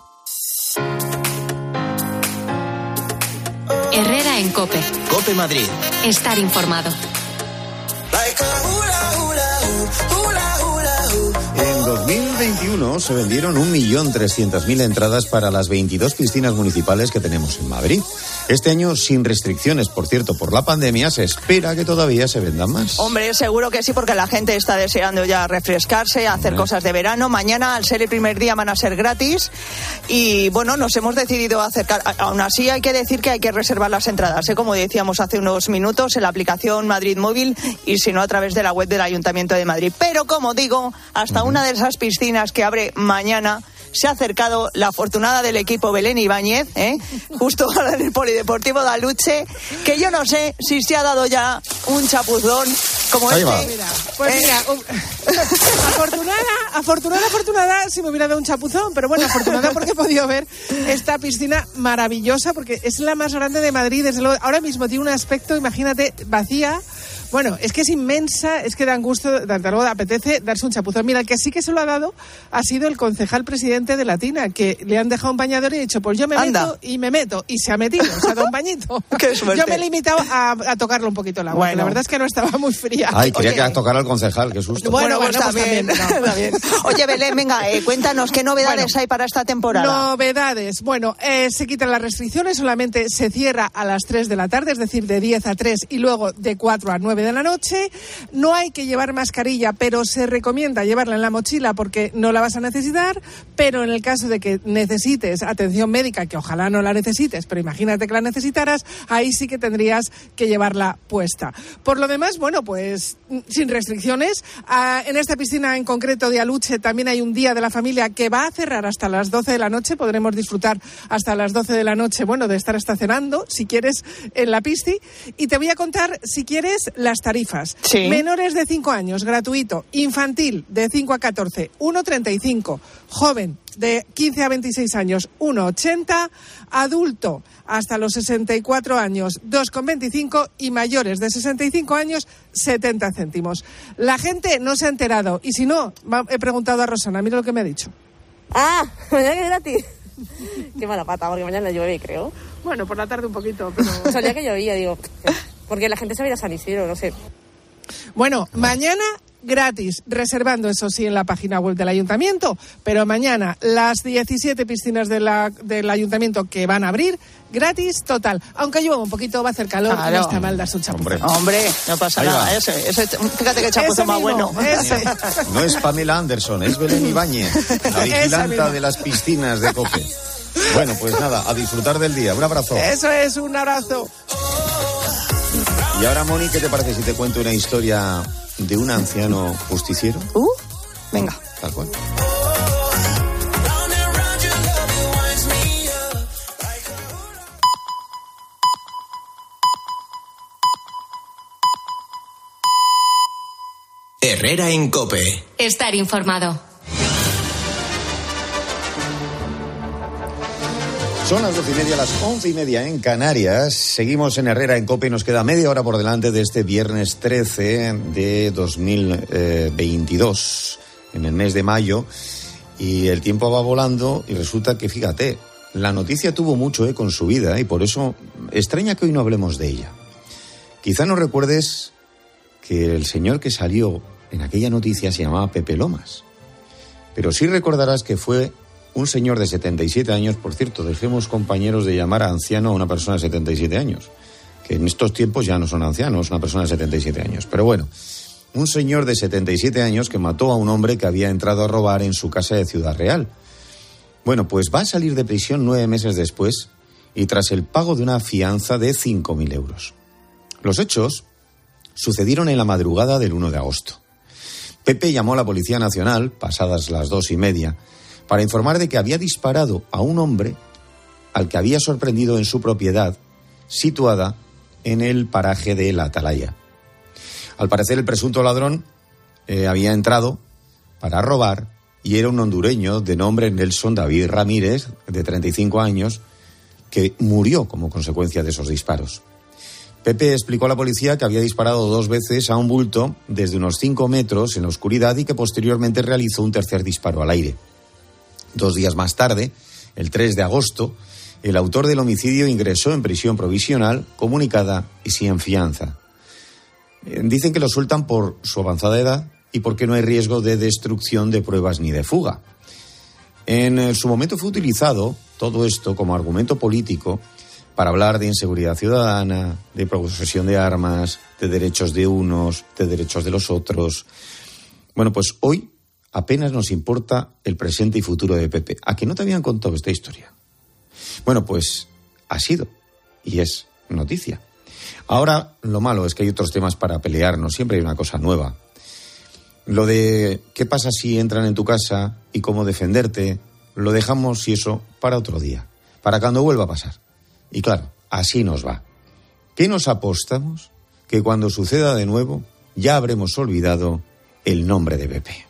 Herrera en COPE. COPE Madrid. Estar informado. En 2021 se vendieron 1.300.000 entradas para las 22 piscinas municipales que tenemos en Madrid. Este año, sin restricciones, por cierto, por la pandemia, se espera que todavía se vendan más. Hombre, seguro que sí, porque la gente está deseando ya refrescarse, hacer cosas de verano. Mañana, al ser el primer día, van a ser gratis. Y bueno, nos hemos decidido acercar. Aún así, hay que decir que hay que reservar las entradas, como decíamos hace unos minutos, en la aplicación Madrid Móvil y si no, a través de la web del Ayuntamiento de Madrid. Pero, como digo, hasta una de esas piscinas que abre mañana se ha acercado la afortunada del equipo Belén Ibáñez, justo ahora en el Polideportivo de Aluche, que yo no sé si se ha dado ya un chapuzón como Ahí va. Mira, afortunada si me hubiera dado un chapuzón, pero bueno, afortunada porque he podido ver esta piscina maravillosa, porque es la más grande de Madrid, desde luego. Ahora mismo tiene un aspecto, imagínate, vacía. Bueno, es que es inmensa, es que dan gusto, desde luego apetece darse un chapuzón. Mira, el que sí que se lo ha dado ha sido el concejal presidente de Latina, que le han dejado un bañador y ha dicho, pues yo me meto, y se ha metido, se ha dado un bañito. Qué suerte. Yo me he limitado a tocarlo un poquito el agua, bueno. La verdad es que no estaba muy fría. Ay, quería que tocar al concejal, qué susto. Bueno, pues también. Oye, Belén, venga, cuéntanos, ¿qué novedades hay para esta temporada? Novedades, bueno, se quitan las restricciones, solamente se cierra a las 3 de la tarde, es decir, de 10 a 3 y luego de 4 a 9 de la noche. No hay que llevar mascarilla, pero se recomienda llevarla en la mochila porque no la vas a necesitar, pero en el caso de que necesites atención médica, que ojalá no la necesites, pero imagínate que la necesitaras, ahí sí que tendrías que llevarla puesta. Por lo demás, bueno, pues sin restricciones. En esta piscina en concreto de Aluche también hay un día de la familia que va a cerrar hasta las 12 de la noche, podremos disfrutar hasta las 12 de la noche, bueno, de estar hasta cenando, si quieres, en la pisci. Y te voy a contar, si quieres, las tarifas. Sí. Menores de 5 años, gratuito. Infantil, de 5 a 14, 1,35. Joven, de 15 a 26 años, 1,80. Adulto, hasta los 64 años, 2,25. Y mayores de 65 años, 70 céntimos. La gente no se ha enterado. Y si no, he preguntado a Rosana, mira lo que me ha dicho. Mañana que es gratis. Qué mala pata, porque mañana llueve, creo. Bueno, por la tarde un poquito, pero... Solía que llovía, digo, porque la gente se va a ir a San Isidro, no sé. Bueno, mañana gratis, reservando eso sí en la página web del Ayuntamiento, pero mañana las 17 piscinas del Ayuntamiento que van a abrir, gratis total. Aunque llueva un poquito, va a hacer calor, claro. No está mal darse un chapuzón. Hombre, no pasa nada. Ese, fíjate que chapuzón más bueno. No es Pamela Anderson, es Belén Ibáñez, la vigilanta de las piscinas de COPE. Bueno, pues nada, a disfrutar del día. Un abrazo. Eso es, un abrazo. Y ahora, Moni, ¿qué te parece si te cuento una historia de un anciano justiciero? Venga. Tal cual. Herrera en COPE. Estar informado. Son las 12:30, las 11:30 en Canarias. Seguimos en Herrera en COPE y nos queda media hora por delante de este viernes 13 de 2022, en el mes de mayo. Y el tiempo va volando y resulta que, fíjate, la noticia tuvo mucho con su vida y por eso extraña que hoy no hablemos de ella. Quizá no recuerdes que el señor que salió en aquella noticia se llamaba Pepe Lomas. Pero sí recordarás que fue un señor de 77 años, por cierto, dejemos, compañeros, de llamar a anciano a una persona de 77 años, que en estos tiempos ya no son ancianos, una persona de 77 años. Pero bueno, un señor de 77 años que mató a un hombre que había entrado a robar en su casa de Ciudad Real. Bueno, pues va a salir de prisión 9 meses después y tras el pago de una fianza de 5.000 euros. Los hechos sucedieron en la madrugada del 1 de agosto. Pepe llamó a la Policía Nacional, pasadas las 2:30, para informar de que había disparado a un hombre al que había sorprendido en su propiedad, situada en el paraje de La Atalaya. Al parecer, el presunto ladrón había entrado para robar y era un hondureño de nombre Nelson David Ramírez, de 35 años, que murió como consecuencia de esos disparos. Pepe explicó a la policía que había disparado 2 veces a un bulto desde unos 5 metros en la oscuridad y que posteriormente realizó un tercer disparo al aire. 2 días más tarde, el 3 de agosto, el autor del homicidio ingresó en prisión provisional, comunicada y sin fianza. Dicen que lo sueltan por su avanzada edad y porque no hay riesgo de destrucción de pruebas ni de fuga. En su momento fue utilizado todo esto como argumento político para hablar de inseguridad ciudadana, de posesión de armas, de derechos de unos, de derechos de los otros. Bueno, pues hoy apenas nos importa el presente y futuro de Pepe. ¿A que no te habían contado esta historia? Bueno, pues ha sido y es noticia. Ahora lo malo es que hay otros temas para pelearnos, siempre hay una cosa nueva. Lo de qué pasa si entran en tu casa y cómo defenderte, lo dejamos, y eso, para otro día, para cuando vuelva a pasar. Y claro, así nos va. ¿Qué nos apostamos? Que cuando suceda de nuevo ya habremos olvidado el nombre de Pepe.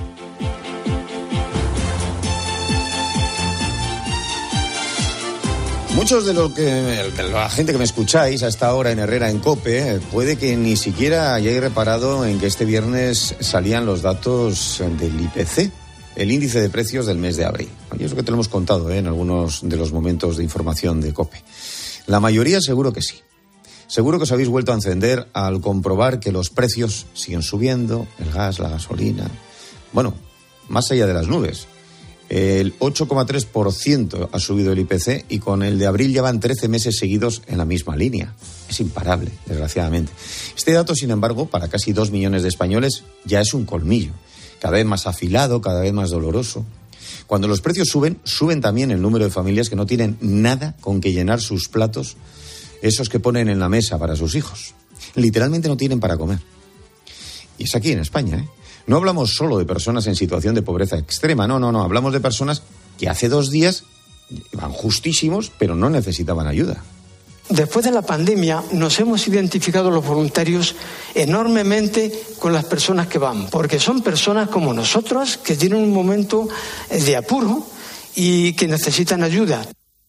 Muchos de la gente que me escucháis hasta ahora en Herrera en COPE puede que ni siquiera hayáis reparado en que este viernes salían los datos del IPC, el índice de precios del mes de abril. Y eso que te lo hemos contado en algunos de los momentos de información de COPE. La mayoría seguro que sí. Seguro que os habéis vuelto a encender al comprobar que los precios siguen subiendo, el gas, la gasolina, bueno, más allá de las nubes. El 8,3% ha subido el IPC y con el de abril llevan 13 meses seguidos en la misma línea. Es imparable, desgraciadamente. Este dato, sin embargo, para casi 2 millones de españoles ya es un colmillo. Cada vez más afilado, cada vez más doloroso. Cuando los precios suben, suben también el número de familias que no tienen nada con que llenar sus platos, esos que ponen en la mesa para sus hijos. Literalmente no tienen para comer. Y es aquí en España, ¿eh? No hablamos solo de personas en situación de pobreza extrema, no. Hablamos de personas que hace 2 días iban justísimos, pero no necesitaban ayuda. Después de la pandemia nos hemos identificado los voluntarios enormemente con las personas que van, porque son personas como nosotros que tienen un momento de apuro y que necesitan ayuda.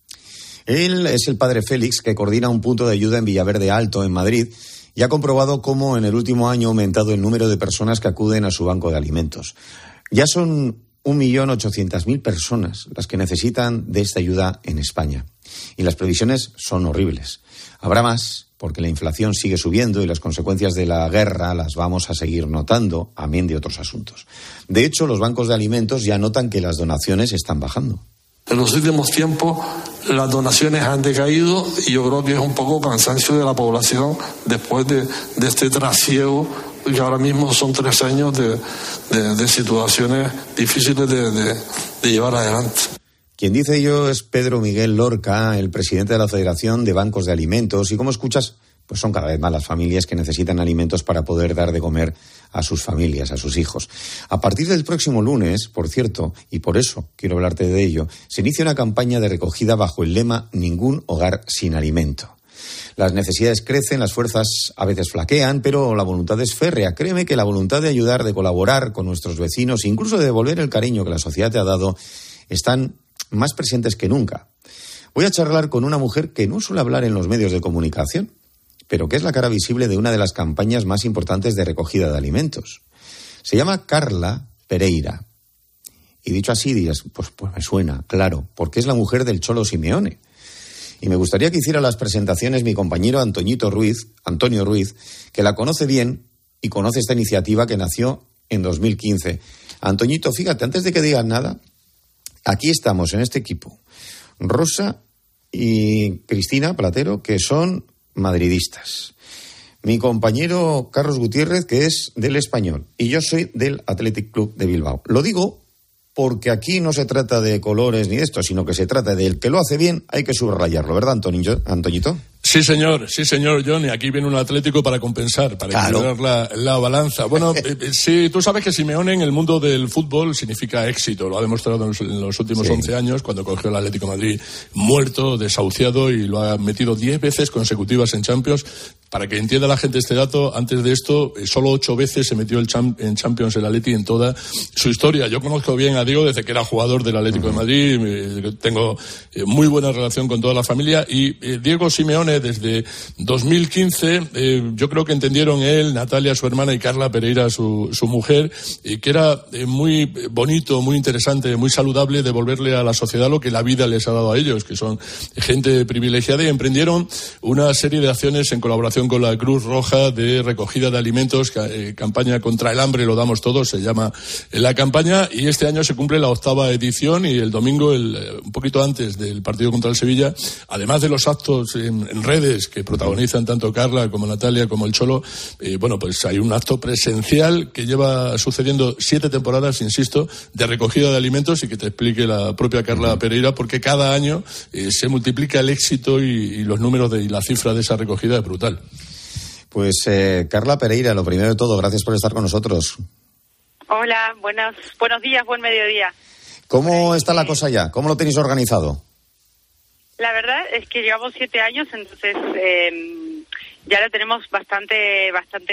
Él es el padre Félix, que coordina un punto de ayuda en Villaverde Alto, en Madrid, y ha comprobado cómo en el último año ha aumentado el número de personas que acuden a su banco de alimentos. Ya son 1.800.000 personas las que necesitan de esta ayuda en España. Y las previsiones son horribles. Habrá más, porque la inflación sigue subiendo y las consecuencias de la guerra las vamos a seguir notando, amén de otros asuntos. De hecho, los bancos de alimentos ya notan que las donaciones están bajando. En los últimos tiempos las donaciones han decaído y yo creo que es un poco cansancio de la población después de este trasiego, que ahora mismo son 3 años de situaciones difíciles de llevar adelante. Quien dice ello es Pedro Miguel Lorca, el presidente de la Federación de Bancos de Alimentos. Y como escuchas, pues son cada vez más las familias que necesitan alimentos para poder dar de comer a sus familias, a sus hijos. A partir del próximo lunes, por cierto, y por eso quiero hablarte de ello, se inicia una campaña de recogida bajo el lema Ningún hogar sin alimento. Las necesidades crecen, las fuerzas a veces flaquean, pero la voluntad es férrea. Créeme que la voluntad de ayudar, de colaborar con nuestros vecinos, incluso de devolver el cariño que la sociedad te ha dado, están más presentes que nunca. Voy a charlar con una mujer que no suele hablar en los medios de comunicación, pero que es la cara visible de una de las campañas más importantes de recogida de alimentos. Se llama Carla Pereira. Y dicho así, dirás, pues me suena, claro, porque es la mujer del Cholo Simeone. Y me gustaría que hiciera las presentaciones mi compañero Antonio Ruiz, que la conoce bien y conoce esta iniciativa que nació en 2015. Antoñito, fíjate, antes de que digas nada, aquí estamos en este equipo. Rosa y Cristina Platero, que son madridistas. Mi compañero Carlos Gutiérrez, que es del Español. Y yo soy del Athletic Club de Bilbao. Lo digo porque aquí no se trata de colores ni de esto, sino que se trata de el que lo hace bien, hay que subrayarlo, ¿verdad, Antoñito? Sí, señor, John, y aquí viene un Atlético para compensar, para equilibrar la balanza. Bueno, sí, tú sabes que Simeone en el mundo del fútbol significa éxito, lo ha demostrado en los últimos 11 años, cuando cogió el Atlético de Madrid muerto, desahuciado, y lo ha metido 10 veces consecutivas en Champions. Para que entienda la gente este dato, antes de esto, solo 8 veces se metió en Champions el Atleti en toda su historia. Yo conozco bien a Diego desde que era jugador del Atlético de Madrid, tengo muy buena relación con toda la familia, y Diego Simeone, desde 2015, yo creo que entendieron él, Natalia, su hermana, y Carla Pereira, su mujer, que era muy bonito, muy interesante, muy saludable devolverle a la sociedad lo que la vida les ha dado a ellos, que son gente privilegiada, y emprendieron una serie de acciones en colaboración con la Cruz Roja de recogida de alimentos, campaña contra el hambre, lo damos todos, se llama la campaña, y este año se cumple la 8ª edición, y el domingo, un poquito antes del partido contra el Sevilla, además de los actos en redes que protagonizan tanto Carla como Natalia como el Cholo, pues hay un acto presencial que lleva sucediendo 7 temporadas, insisto, de recogida de alimentos, y que te explique la propia Carla Pereira, porque cada año se multiplica el éxito y los números y la cifra de esa recogida es brutal. Pues Carla Pereira, lo primero de todo, gracias por estar con nosotros. Hola, buenos días, buen mediodía. ¿Cómo está la cosa ya? ¿Cómo lo tenéis organizado? La verdad es que llevamos 7 años, entonces ya lo tenemos bastante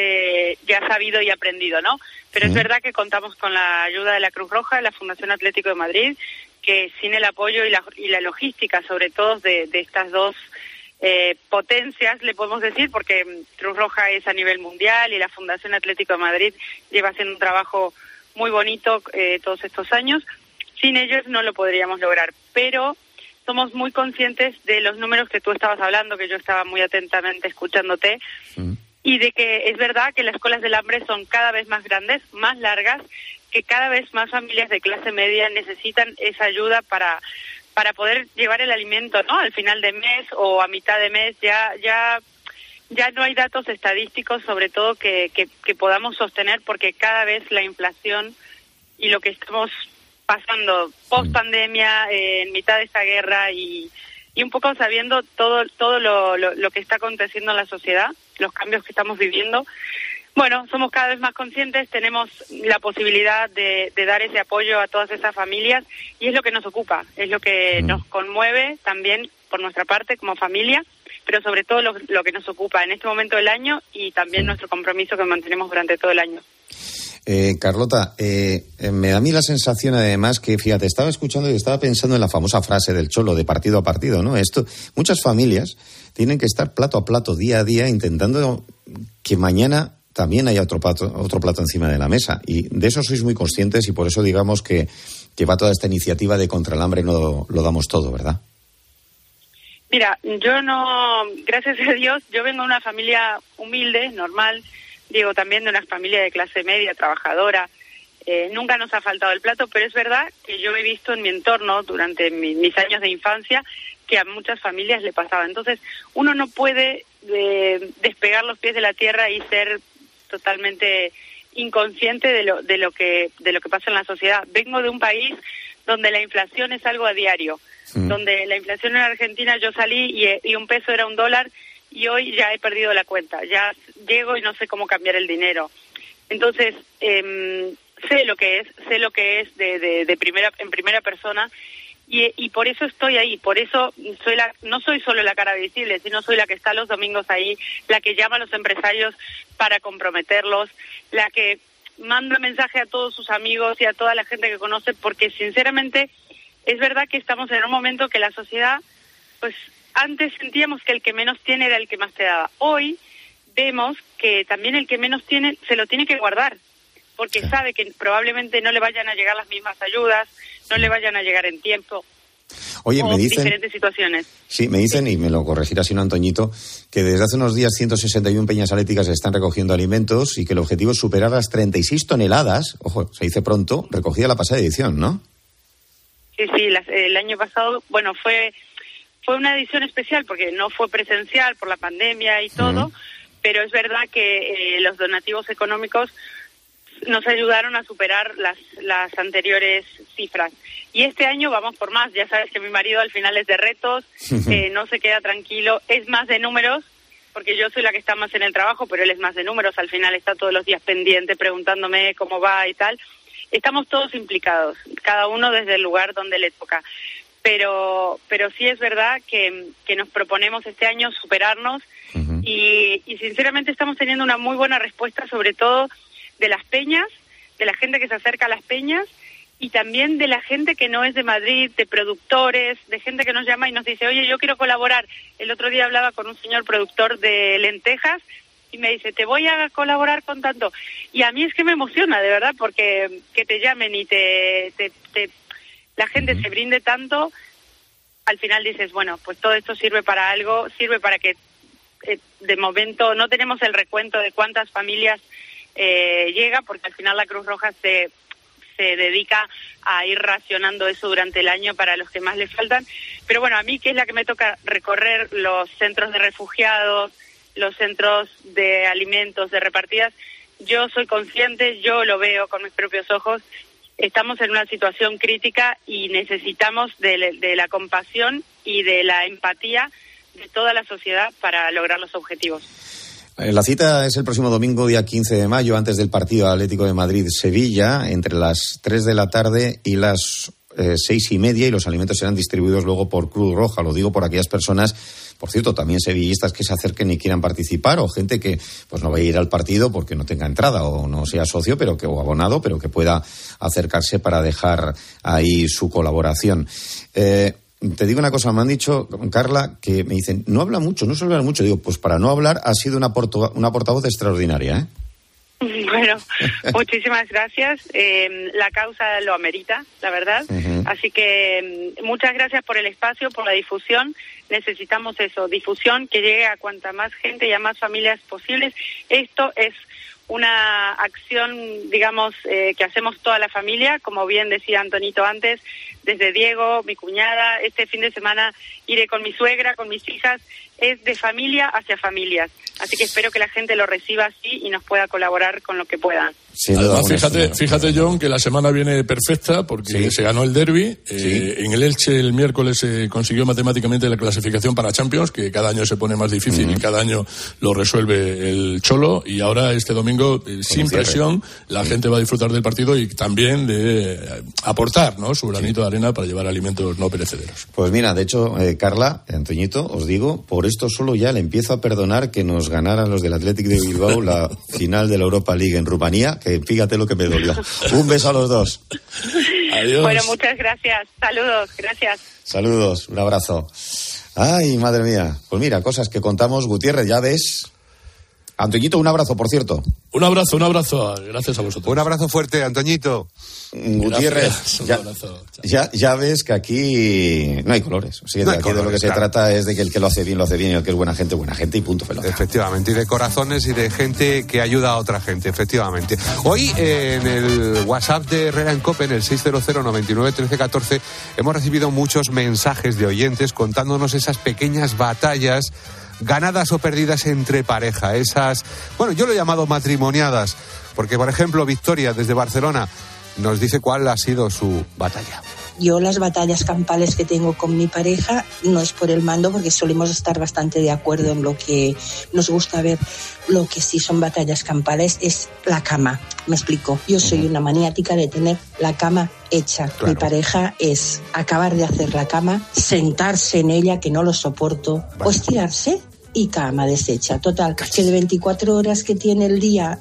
ya sabido y aprendido, ¿no? Pero es verdad que contamos con la ayuda de la Cruz Roja, la Fundación Atlético de Madrid, que sin el apoyo y la logística, sobre todo de estas dos potencias, le podemos decir, porque Cruz Roja es a nivel mundial y la Fundación Atlético de Madrid lleva haciendo un trabajo muy bonito todos estos años. Sin ellos no lo podríamos lograr, pero somos muy conscientes de los números que tú estabas hablando, que yo estaba muy atentamente escuchándote, y de que es verdad que las colas del hambre son cada vez más grandes, más largas, que cada vez más familias de clase media necesitan esa ayuda para poder llevar el alimento, ¿no? Al final de mes o a mitad de mes ya no hay datos estadísticos, sobre todo que podamos sostener, porque cada vez la inflación y lo que estamos pasando post pandemia, en mitad de esta guerra y un poco sabiendo todo lo que está aconteciendo en la sociedad, los cambios que estamos viviendo. Bueno, somos cada vez más conscientes, tenemos la posibilidad de dar ese apoyo a todas esas familias, y es lo que nos ocupa, es lo que nos conmueve también por nuestra parte como familia, pero sobre todo lo que nos ocupa en este momento del año, y también nuestro compromiso que mantenemos durante todo el año. Carlota, me da a mí la sensación, además, que, fíjate, estaba escuchando y estaba pensando en la famosa frase del Cholo, de partido a partido, ¿no? Muchas familias tienen que estar plato a plato, día a día, intentando que mañana también haya otro plato encima de la mesa. Y de eso sois muy conscientes, y por eso digamos que va toda esta iniciativa de contra el hambre, no lo damos todo, ¿verdad? Mira, yo no, gracias a Dios, yo vengo de una familia humilde, normal, digo, también de una familia de clase media, trabajadora. Nunca nos ha faltado el plato, pero es verdad que yo he visto en mi entorno durante mis años de infancia que a muchas familias le pasaba. Entonces, uno no puede despegar los pies de la tierra y ser totalmente inconsciente de lo que pasa en la sociedad. Vengo de un país donde la inflación es algo a diario, donde la inflación en Argentina yo salí y un peso era $1 y hoy ya he perdido la cuenta, ya llego y no sé cómo cambiar el dinero. Entonces, sé lo que es en primera persona y por eso estoy ahí, por eso no soy solo la cara visible, sino soy la que está los domingos ahí, la que llama a los empresarios para comprometerlos, la que manda mensaje a todos sus amigos y a toda la gente que conoce, porque sinceramente es verdad que estamos en un momento que la sociedad, pues antes sentíamos que el que menos tiene era el que más te daba. Hoy vemos que también el que menos tiene se lo tiene que guardar, porque sabe que probablemente no le vayan a llegar las mismas ayudas, no le vayan a llegar en tiempo. Oye, me dicen, diferentes situaciones. Sí, me dicen, y me lo corregirá si no Antoñito, que desde hace unos días 161 peñas atléticas están recogiendo alimentos y que el objetivo es superar las 36 toneladas, ojo, se dice pronto, recogida la pasada edición, ¿no? Sí, el año pasado, bueno, fue una edición especial porque no fue presencial por la pandemia y todo, pero es verdad que los donativos económicos nos ayudaron a superar las anteriores cifras. Y este año vamos por más. Ya sabes que mi marido al final es de retos, no se queda tranquilo, es más de números, porque yo soy la que está más en el trabajo, pero él es más de números, al final está todos los días pendiente, preguntándome cómo va y tal. Estamos todos implicados, cada uno desde el lugar donde le toca. Pero sí es verdad que nos proponemos este año superarnos y sinceramente estamos teniendo una muy buena respuesta, sobre todo de las peñas, de la gente que se acerca a las peñas y también de la gente que no es de Madrid, de productores, de gente que nos llama y nos dice, oye, yo quiero colaborar. El otro día hablaba con un señor productor de lentejas y me dice, te voy a colaborar con tanto. Y a mí es que me emociona, de verdad, porque que te llamen y la gente se brinde tanto, al final dices, bueno, pues todo esto sirve para algo, sirve para que de momento no tenemos el recuento de cuántas familias llega, porque al final la Cruz Roja se dedica a ir racionando eso durante el año para los que más le faltan. Pero bueno, a mí, que es la que me toca recorrer los centros de refugiados, los centros de alimentos, de repartidas, yo soy consciente, yo lo veo con mis propios ojos, estamos en una situación crítica y necesitamos de la compasión y de la empatía de toda la sociedad para lograr los objetivos. La cita es el próximo domingo, día 15 de mayo, antes del partido Atlético de Madrid-Sevilla, entre las 3 de la tarde y las 6:30, y los alimentos serán distribuidos luego por Cruz Roja. Lo digo por aquellas personas, por cierto, también sevillistas, que se acerquen y quieran participar, o gente que pues no vaya a ir al partido porque no tenga entrada o no sea socio o abonado, pero que pueda acercarse para dejar ahí su colaboración. Te digo una cosa, me han dicho, Carla, que me dicen, no habla mucho, no suele hablar mucho. Digo, pues para no hablar ha sido una portavoz extraordinaria, ¿eh? Bueno, muchísimas gracias. La causa lo amerita, la verdad. Así que muchas gracias por el espacio, por la difusión. Necesitamos eso, difusión que llegue a cuanta más gente y a más familias posibles. Esto es una acción, digamos, que hacemos toda la familia, como bien decía Antonito antes, desde Diego, mi cuñada. Este fin de semana iré con mi suegra, con mis hijas. Es de familia hacia familias. Así que espero que la gente lo reciba así y nos pueda colaborar con lo que puedan. Sí, además, fíjate, John, que la semana viene perfecta porque se ganó el derbi. En el Elche el miércoles se consiguió matemáticamente la clasificación para Champions, que cada año se pone más difícil y cada año lo resuelve el Cholo. Y ahora este domingo, sin presión, la gente va a disfrutar del partido y también de aportar, ¿no?, su granito de arena para llevar alimentos no perecederos. Pues mira, de hecho, Carla, Antoñito, os digo, por esto solo ya le empiezo a perdonar que nos ganaran los del Athletic de Bilbao la final de la Europa League en Rumanía, que fíjate lo que me dolió. Un beso a los dos. Adiós. Bueno, muchas gracias. Saludos, gracias. Saludos, un abrazo. Ay, madre mía. Pues mira, cosas que contamos, Gutiérrez, ya ves. Antoñito, un abrazo, por cierto. Un abrazo. Gracias a vosotros. Un abrazo fuerte, Antoñito. Gutiérrez, ya ves que aquí no hay colores. O sea, no hay colores, de lo que se trata es de que el que lo hace bien, y el que es buena gente y punto pelota. Efectivamente, y de corazones y de gente que ayuda a otra gente, efectivamente. Hoy en el WhatsApp de Herrera en COPE, en el 600 99 13 14, hemos recibido muchos mensajes de oyentes contándonos esas pequeñas batallas ganadas o perdidas entre pareja, esas, bueno, yo lo he llamado matrimoniadas, porque por ejemplo Victoria desde Barcelona nos dice cuál ha sido su batalla. Yo las batallas campales que tengo con mi pareja no es por el mando, porque solemos estar bastante de acuerdo en lo que nos gusta ver. Lo que sí son batallas campales es la cama. Me explico. Yo soy una maniática de tener la cama hecha. Claro. Mi pareja es acabar de hacer la cama, sentarse en ella, que no lo soporto, o estirarse y cama deshecha. Total, que de 24 horas que tiene el día,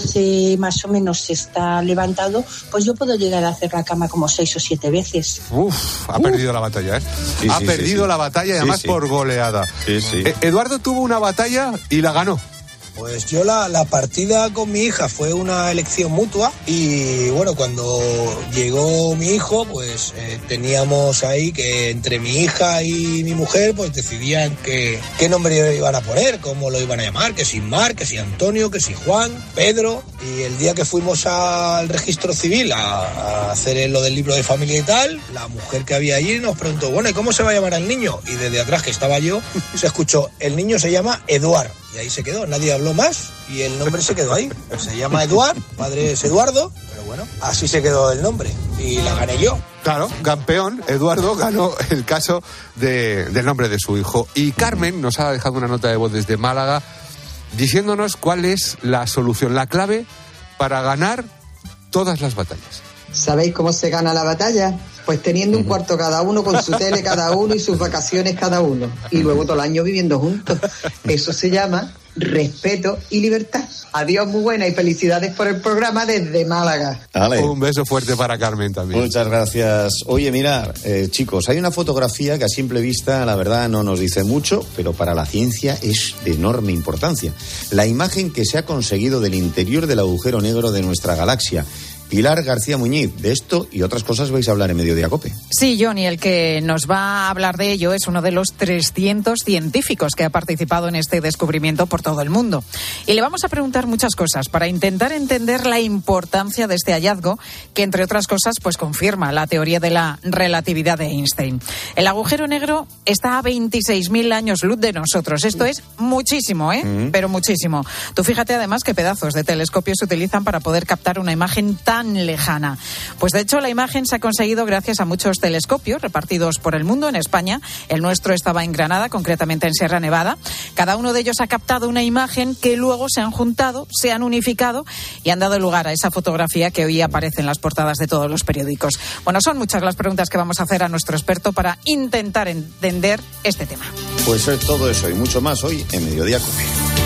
12 más o menos se está levantado, pues yo puedo llegar a hacer la cama como 6 o 7 veces. Ha perdido la batalla, ¿eh? Sí, ha perdido la batalla y además por goleada. Eduardo tuvo una batalla y la ganó. Pues yo la partida con mi hija fue una elección mutua y bueno, cuando llegó mi hijo, pues teníamos ahí que entre mi hija y mi mujer pues decidían qué nombre iban a poner, cómo lo iban a llamar, que si Mar, que si Antonio, que si Juan, Pedro. Y el día que fuimos al registro civil a hacer lo del libro de familia y tal, la mujer que había allí nos preguntó, bueno, ¿y cómo se va a llamar el niño? Y desde atrás, que estaba yo, se escuchó, el niño se llama Eduard. Y ahí se quedó, nadie habló más y el nombre se quedó ahí. Se llama Eduard, padre es Eduardo, pero bueno, así se quedó el nombre y la gané yo. Claro, campeón, Eduardo ganó el caso del nombre de su hijo. Y Carmen nos ha dejado una nota de voz desde Málaga diciéndonos cuál es la solución, la clave para ganar todas las batallas. ¿Sabéis cómo se gana la batalla? Pues teniendo un cuarto cada uno, con su tele cada uno y sus vacaciones cada uno. Y luego todo el año viviendo juntos. Eso se llama respeto y libertad. Adiós, muy buena y felicidades por el programa desde Málaga. Vale. Un beso fuerte para Carmen también. Muchas gracias. Oye, mirad, chicos, hay una fotografía que a simple vista, la verdad, no nos dice mucho, pero para la ciencia es de enorme importancia. La imagen que se ha conseguido del interior del agujero negro de nuestra galaxia. Pilar García Muñiz, de esto y otras cosas vais a hablar en Mediodía Cope. Sí, Johnny, el que nos va a hablar de ello es uno de los 300 científicos que ha participado en este descubrimiento por todo el mundo. Y le vamos a preguntar muchas cosas para intentar entender la importancia de este hallazgo, que entre otras cosas pues confirma la teoría de la relatividad de Einstein. El agujero negro está a 26.000 años luz de nosotros. Esto es muchísimo, pero muchísimo. Tú fíjate además qué pedazos de telescopio se utilizan para poder captar una imagen tan lejana. Pues de hecho la imagen se ha conseguido gracias a muchos telescopios repartidos por el mundo. En España el nuestro estaba en Granada, concretamente en Sierra Nevada. Cada uno de ellos ha captado una imagen que luego se han juntado, se han unificado y han dado lugar a esa fotografía que hoy aparece en las portadas de todos los periódicos. Bueno, son muchas las preguntas que vamos a hacer a nuestro experto para intentar entender este tema. Pues es todo eso y mucho más hoy en Mediodía Cope.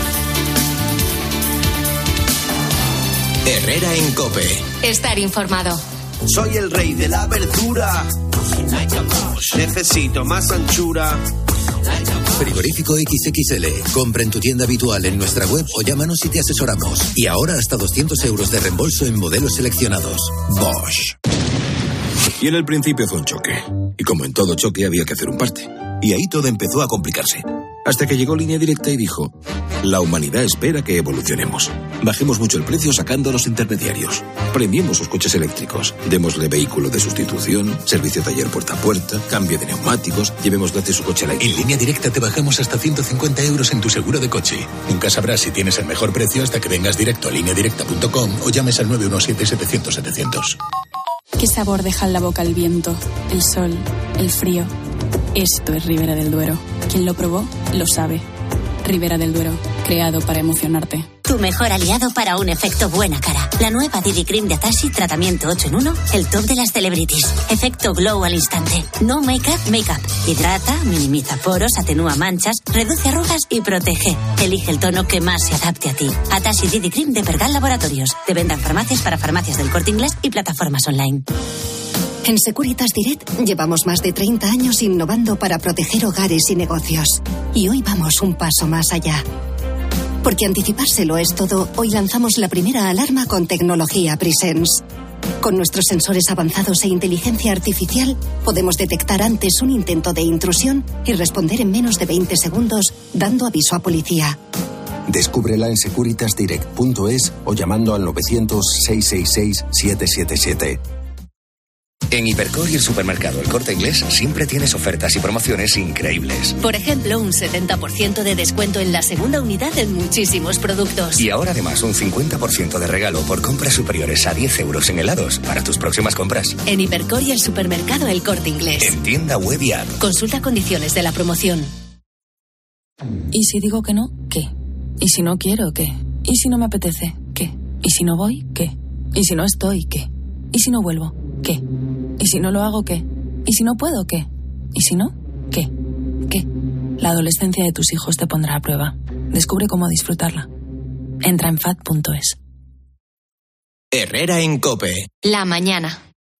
Herrera en COPE. Estar informado. Soy el rey de la verdura. Necesito más anchura. Frigorífico XXL. Compra en tu tienda habitual en nuestra web o llámanos y te asesoramos. Y ahora hasta 200 euros de reembolso en modelos seleccionados. Bosch. Y en el principio fue un choque. Y como en todo choque había que hacer un parte. Y ahí todo empezó a complicarse. Hasta que llegó Línea Directa y dijo: la humanidad espera que evolucionemos. Bajemos mucho el precio sacando a los intermediarios. Premiemos sus coches eléctricos. Démosle vehículo de sustitución, servicio taller puerta a puerta, cambio de neumáticos, llevemos gratis su coche eléctrico. En Línea Directa te bajamos hasta 150 euros en tu seguro de coche. Nunca sabrás si tienes el mejor precio hasta que vengas directo a lineadirecta.com o llames al 917-700-700. ¿Qué sabor deja en la boca el viento, el sol, el frío? Esto es Ribera del Duero. Quien lo probó, lo sabe. Ribera del Duero, creado para emocionarte. Tu mejor aliado para un efecto buena cara. La nueva Didi Cream de Atashi, tratamiento 8 en 1, el top de las celebrities. Efecto glow al instante. No make-up, make-up. Hidrata, minimiza poros, atenúa manchas, reduce arrugas y protege. Elige el tono que más se adapte a ti. Atashi Didi Cream de Pergal Laboratorios. De venta en farmacias para farmacias del Corte Inglés y plataformas online. En Securitas Direct llevamos más de 30 años innovando para proteger hogares y negocios. Y hoy vamos un paso más allá. Porque anticipárselo es todo, hoy lanzamos la primera alarma con tecnología Presence. Con nuestros sensores avanzados e inteligencia artificial, podemos detectar antes un intento de intrusión y responder en menos de 20 segundos, dando aviso a policía. Descúbrela en securitasdirect.es o llamando al 900-666-777. En Hipercor y el supermercado El Corte Inglés siempre tienes ofertas y promociones increíbles. Por ejemplo, un 70% de descuento en la segunda unidad en muchísimos productos. Y ahora además un 50% de regalo por compras superiores a 10 euros en helados para tus próximas compras. En Hipercor y el supermercado El Corte Inglés. En tienda web y app. Consulta condiciones de la promoción. ¿Y si digo que no? ¿Qué? ¿Y si no quiero? ¿Qué? ¿Y si no me apetece? ¿Qué? ¿Y si no voy? ¿Qué? ¿Y si no estoy? ¿Qué? ¿Y si no vuelvo? ¿Qué? ¿Y si no lo hago? ¿Qué? ¿Y si no puedo? ¿Qué? ¿Y si no? ¿Qué? ¿Qué? La adolescencia de tus hijos te pondrá a prueba. Descubre cómo disfrutarla. Entra en FAD.es. Herrera en COPE. La mañana.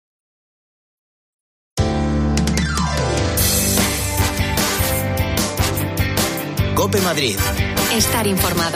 COPE Madrid. Estar informado.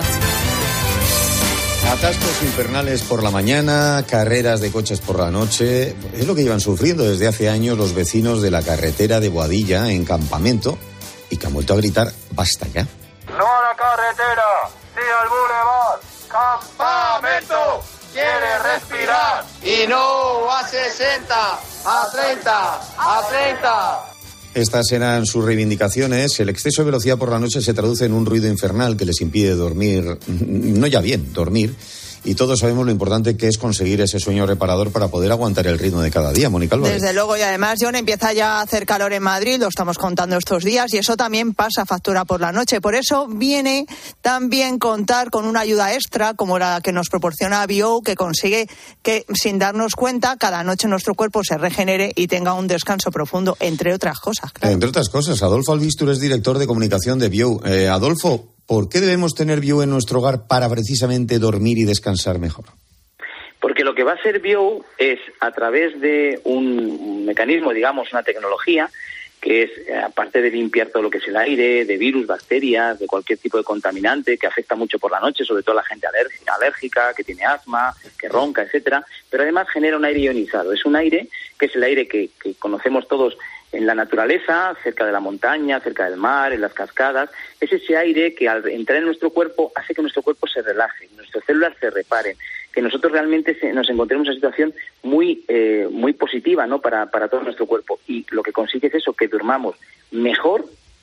Atascos infernales por la mañana, carreras de coches por la noche. Es lo que llevan sufriendo desde hace años los vecinos de la carretera de Boadilla en Campamento y que han vuelto a gritar ¡basta ya! No a la carretera, sí al bulevar. Campamento quiere respirar y no a 60, a 30, a 30. Estas eran sus reivindicaciones. El exceso de velocidad por la noche se traduce en un ruido infernal que les impide dormir, no ya bien, dormir. Y todos sabemos lo importante que es conseguir ese sueño reparador para poder aguantar el ritmo de cada día. Mónica Álvarez. Desde luego, y además, John, empieza ya a hacer calor en Madrid, lo estamos contando estos días, y eso también pasa factura por la noche. Por eso viene también contar con una ayuda extra, como la que nos proporciona Bio, que consigue que, sin darnos cuenta, cada noche nuestro cuerpo se regenere y tenga un descanso profundo, entre otras cosas. Claro. Entre otras cosas, Adolfo Albistur es director de comunicación de Bio. Adolfo, ¿por qué debemos tener Bio en nuestro hogar para precisamente dormir y descansar mejor? Porque lo que va a hacer Bio es, a través de un mecanismo, digamos, una tecnología, que es, aparte de limpiar todo lo que es el aire, de virus, bacterias, de cualquier tipo de contaminante que afecta mucho por la noche, sobre todo a la gente alérgica, que tiene asma, que ronca, etcétera, pero además genera un aire ionizado. Es un aire que es el aire que conocemos todos en la naturaleza, cerca de la montaña, cerca del mar, en las cascadas. Es ese aire que al entrar en nuestro cuerpo hace que nuestro cuerpo se relaje, nuestras células se reparen, que nosotros realmente nos encontremos en una situación muy positiva, ¿no?, para todo nuestro cuerpo. Y lo que consigue es eso, que durmamos mejor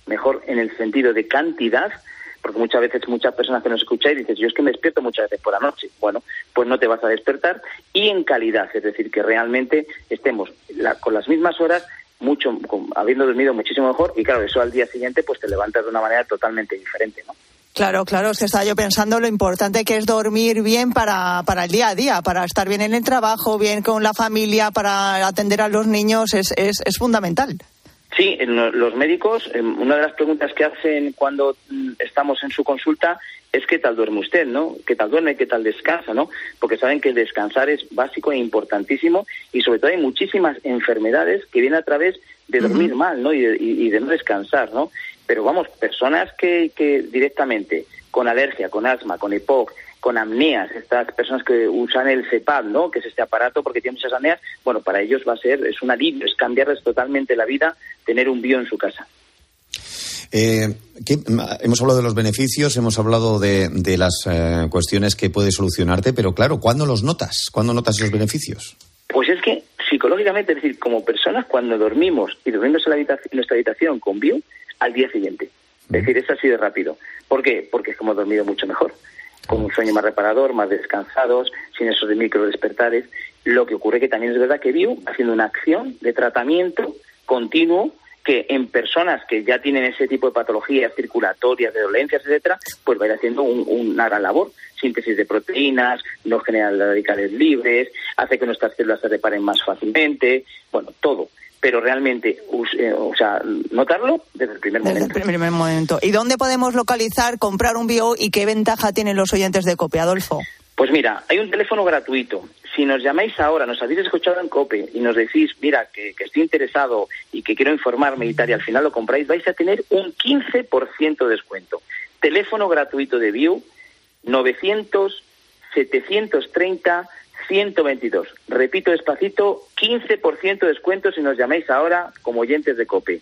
en el sentido de cantidad, porque muchas veces muchas personas que nos escucháis dicen, yo es que me despierto muchas veces por la noche. Bueno, pues no te vas a despertar, y en calidad, es decir, que realmente estemos con las mismas horas, habiendo dormido muchísimo mejor, y claro, eso al día siguiente pues te levantas de una manera totalmente diferente, ¿no? Claro, es que estaba yo pensando lo importante que es dormir bien para el día a día, para estar bien en el trabajo, bien con la familia, para atender a los niños, es fundamental. Sí, los médicos, una de las preguntas que hacen cuando estamos en su consulta es ¿qué tal duerme usted, no? ¿Qué tal duerme? ¿Qué tal descansa, no? Porque saben que descansar es básico e importantísimo, y sobre todo hay muchísimas enfermedades que vienen a través de dormir mal, ¿no? Y de no descansar, ¿no? Pero vamos, personas que directamente con alergia, con asma, con EPOC, con apneas, estas personas que usan el CPAP, ¿no?, que es este aparato porque tienen muchas apneas, bueno, para ellos es un alivio, es cambiarles totalmente la vida, tener un Bio en su casa. Hemos hablado de los beneficios, hemos hablado de las cuestiones que puede solucionarte, pero claro, ¿cuándo los notas? ¿Cuándo notas los beneficios? Pues es que psicológicamente, es decir, como personas, cuando dormimos y dormimos en nuestra habitación con Bio, al día siguiente. Es decir, es así de rápido. ¿Por qué? Porque hemos dormido mucho mejor, con un sueño más reparador, más descansados, sin esos de micro despertares. Lo que ocurre que también es verdad que Bio, haciendo una acción de tratamiento continuo, que en personas que ya tienen ese tipo de patologías circulatorias, de dolencias, etcétera, pues va a ir haciendo una gran labor. Síntesis de proteínas, no genera radicales libres, hace que nuestras células se reparen más fácilmente, bueno, todo. Pero realmente, notarlo desde el primer momento. Desde el primer momento. ¿Y dónde podemos localizar, comprar un Bio, y qué ventaja tienen los oyentes de COPE, Adolfo? Pues mira, hay un teléfono gratuito. Si nos llamáis ahora, nos habéis escuchado en COPE y nos decís, mira, que estoy interesado y que quiero informarme y tal, y al final lo compráis, vais a tener un 15% de descuento. Teléfono gratuito de Bio, 900-730-122. Repito despacito, 15% de descuento si nos llamáis ahora como oyentes de COPE.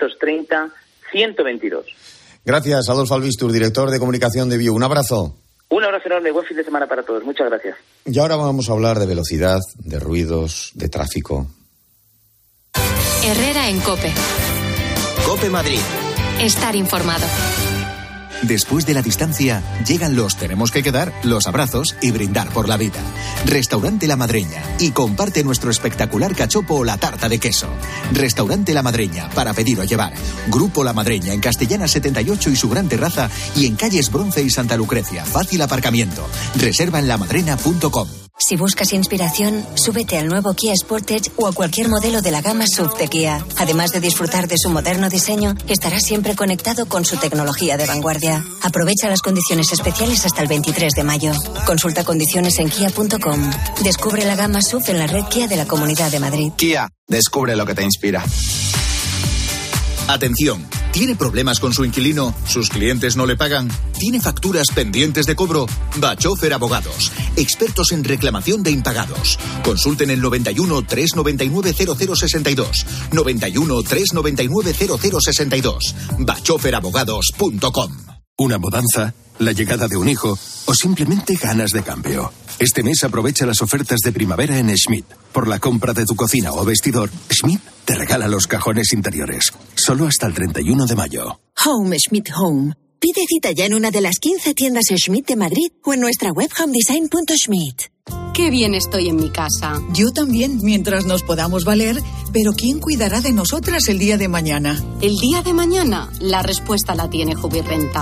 900-730-122. Gracias, Adolfo Albistur, director de comunicación de Bio. Un abrazo. Un abrazo enorme, buen fin de semana para todos. Muchas gracias. Y ahora vamos a hablar de velocidad, de ruidos, de tráfico. Herrera en COPE. COPE Madrid. Estar informado. Después de la distancia, llegan los tenemos que quedar, los abrazos y brindar por la vida. Restaurante La Madreña. Y comparte nuestro espectacular cachopo o la tarta de queso. Restaurante La Madreña, para pedir o llevar. Grupo La Madreña, en Castellana 78 y su gran terraza, y en calles Bronce y Santa Lucrecia. Fácil aparcamiento. Reserva en lamadrena.com. Si buscas inspiración, súbete al nuevo Kia Sportage o a cualquier modelo de la gama SUV de Kia. Además de disfrutar de su moderno diseño, estarás siempre conectado con su tecnología de vanguardia. Aprovecha las condiciones especiales hasta el 23 de mayo. Consulta condiciones en kia.com. Descubre la gama SUV en la red Kia de la Comunidad de Madrid. Kia, descubre lo que te inspira. Atención, ¿tiene problemas con su inquilino? ¿Sus clientes no le pagan? ¿Tiene facturas pendientes de cobro? Bachofer Abogados, expertos en reclamación de impagados. Consulten el 91 399 0062. 91 399 0062. bachoferabogados.com. Una mudanza, la llegada de un hijo o simplemente ganas de cambio. Este mes aprovecha las ofertas de primavera en Schmidt. Por la compra de tu cocina o vestidor, Schmidt te regala los cajones interiores. Solo hasta el 31 de mayo. Home Schmidt Home. Pide cita ya en una de las 15 tiendas Schmidt de Madrid o en nuestra web homedesign.schmidt. Qué bien estoy en mi casa. Yo también, mientras nos podamos valer, pero ¿quién cuidará de nosotras el día de mañana? El día de mañana, la respuesta la tiene Jubirrenta.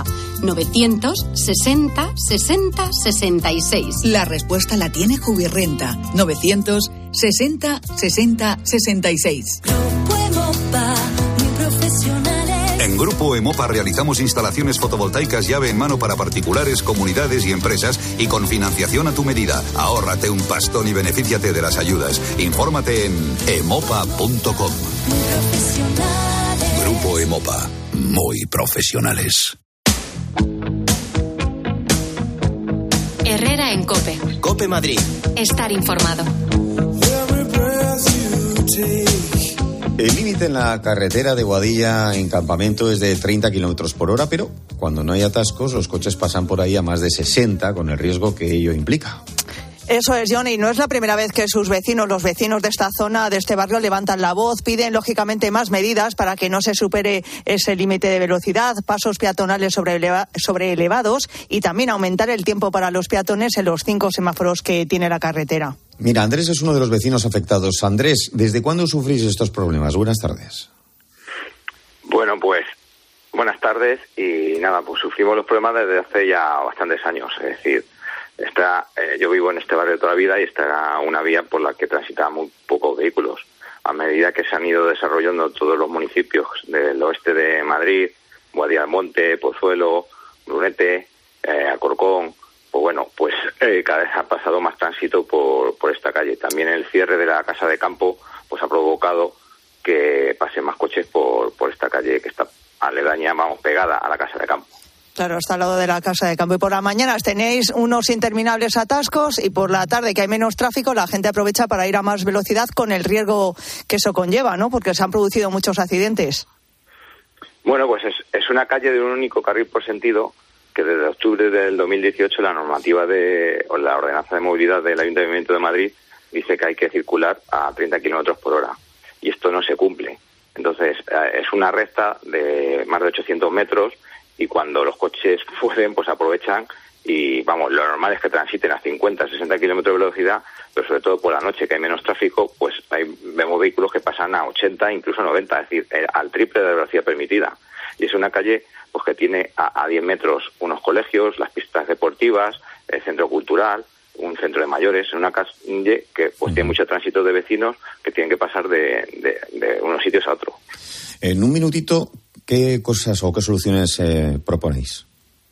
960 60 66. La respuesta la tiene Jubirrenta. 960 60 66. En Grupo Emopa realizamos instalaciones fotovoltaicas llave en mano para particulares, comunidades y empresas y con financiación a tu medida. Ahórrate un pastón y benefíciate de las ayudas. Infórmate en emopa.com. Grupo Emopa. Muy profesionales. Herrera en COPE. COPE Madrid. Estar informado. El límite en la carretera de Boadilla en Campamento es de 30 kilómetros por hora, pero cuando no hay atascos, los coches pasan por ahí a más de 60, con el riesgo que ello implica. Eso es, Johnny. No es la primera vez que los vecinos de esta zona, de este barrio, levantan la voz, piden lógicamente más medidas para que no se supere ese límite de velocidad, pasos peatonales sobre elevados y también aumentar el tiempo para los peatones en los 5 semáforos que tiene la carretera. Mira, Andrés es uno de los vecinos afectados. Andrés, ¿desde cuándo sufrís estos problemas? Buenas tardes. Bueno, pues buenas tardes y nada, pues sufrimos los problemas desde hace ya bastantes años, es decir, yo vivo en este barrio toda la vida y esta era una vía por la que transitaban muy pocos vehículos. A medida que se han ido desarrollando todos los municipios del oeste de Madrid, Boadilla del Monte, Pozuelo, Brunete, Alcorcón, pues bueno, pues cada vez ha pasado más tránsito por esta calle. También el cierre de la Casa de Campo pues ha provocado que pasen más coches por esta calle que está aledaña, pegada a la Casa de Campo. Claro, está al lado de la Casa de Campo. Y por la mañana tenéis unos interminables atascos y por la tarde, que hay menos tráfico, la gente aprovecha para ir a más velocidad con el riesgo que eso conlleva, ¿no? Porque se han producido muchos accidentes. Bueno, pues es una calle de un único carril por sentido que desde octubre del 2018 la normativa o la ordenanza de movilidad del Ayuntamiento de Madrid dice que hay que circular a 30 kilómetros por hora y esto no se cumple. Entonces, es una recta de más de 800 metros y cuando los coches pueden, pues aprovechan y, lo normal es que transiten a 50, 60 kilómetros de velocidad, pero sobre todo por la noche que hay menos tráfico, pues vemos vehículos que pasan a 80, incluso 90, es decir, al triple de la velocidad permitida. Y es una calle pues que tiene a 10 metros unos colegios, las pistas deportivas, el centro cultural, un centro de mayores, una calle que pues tiene mucho tránsito de vecinos que tienen que pasar de unos sitios a otros. En un minutito, ¿qué cosas o qué soluciones proponéis?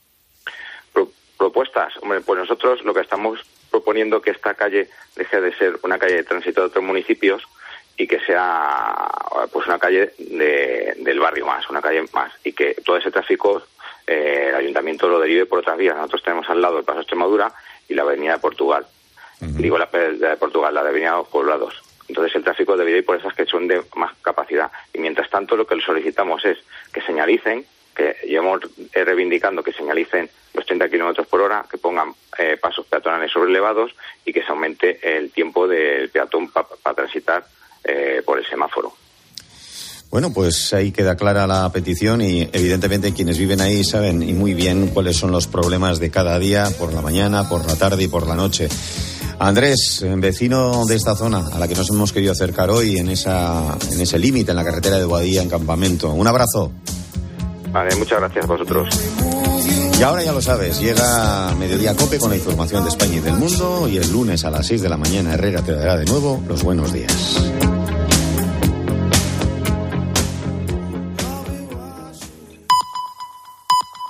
Propuestas. Hombre, pues nosotros lo que estamos proponiendo es que esta calle deje de ser una calle de tránsito de otros municipios y que sea pues una calle del barrio más, una calle más, y que todo ese tráfico el ayuntamiento lo derive por otras vías. Nosotros tenemos al lado el Paso Extremadura y la Avenida de Portugal. Digo la de Portugal, la de Avenida de los Poblados. Entonces el tráfico debería ir por esas que son de más capacidad. Y mientras tanto lo que solicitamos es que señalicen que llevamos reivindicando que señalicen los 30 kilómetros por hora, que pongan pasos peatonales sobrelevados y que se aumente el tiempo del peatón para transitar por el semáforo. Bueno, pues ahí queda clara la petición y evidentemente quienes viven ahí saben y muy bien cuáles son los problemas de cada día, por la mañana, por la tarde y por la noche. Andrés, vecino de esta zona a la que nos hemos querido acercar hoy en ese límite en la carretera de Boadilla en Campamento. Un abrazo. Vale, muchas gracias a vosotros. Y ahora ya lo sabes, llega Mediodía COPE con la información de España y del mundo y el lunes a las 6 de la mañana Herrera te dará de nuevo los buenos días.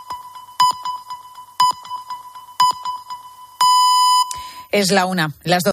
Es la 1:00, las 2:00.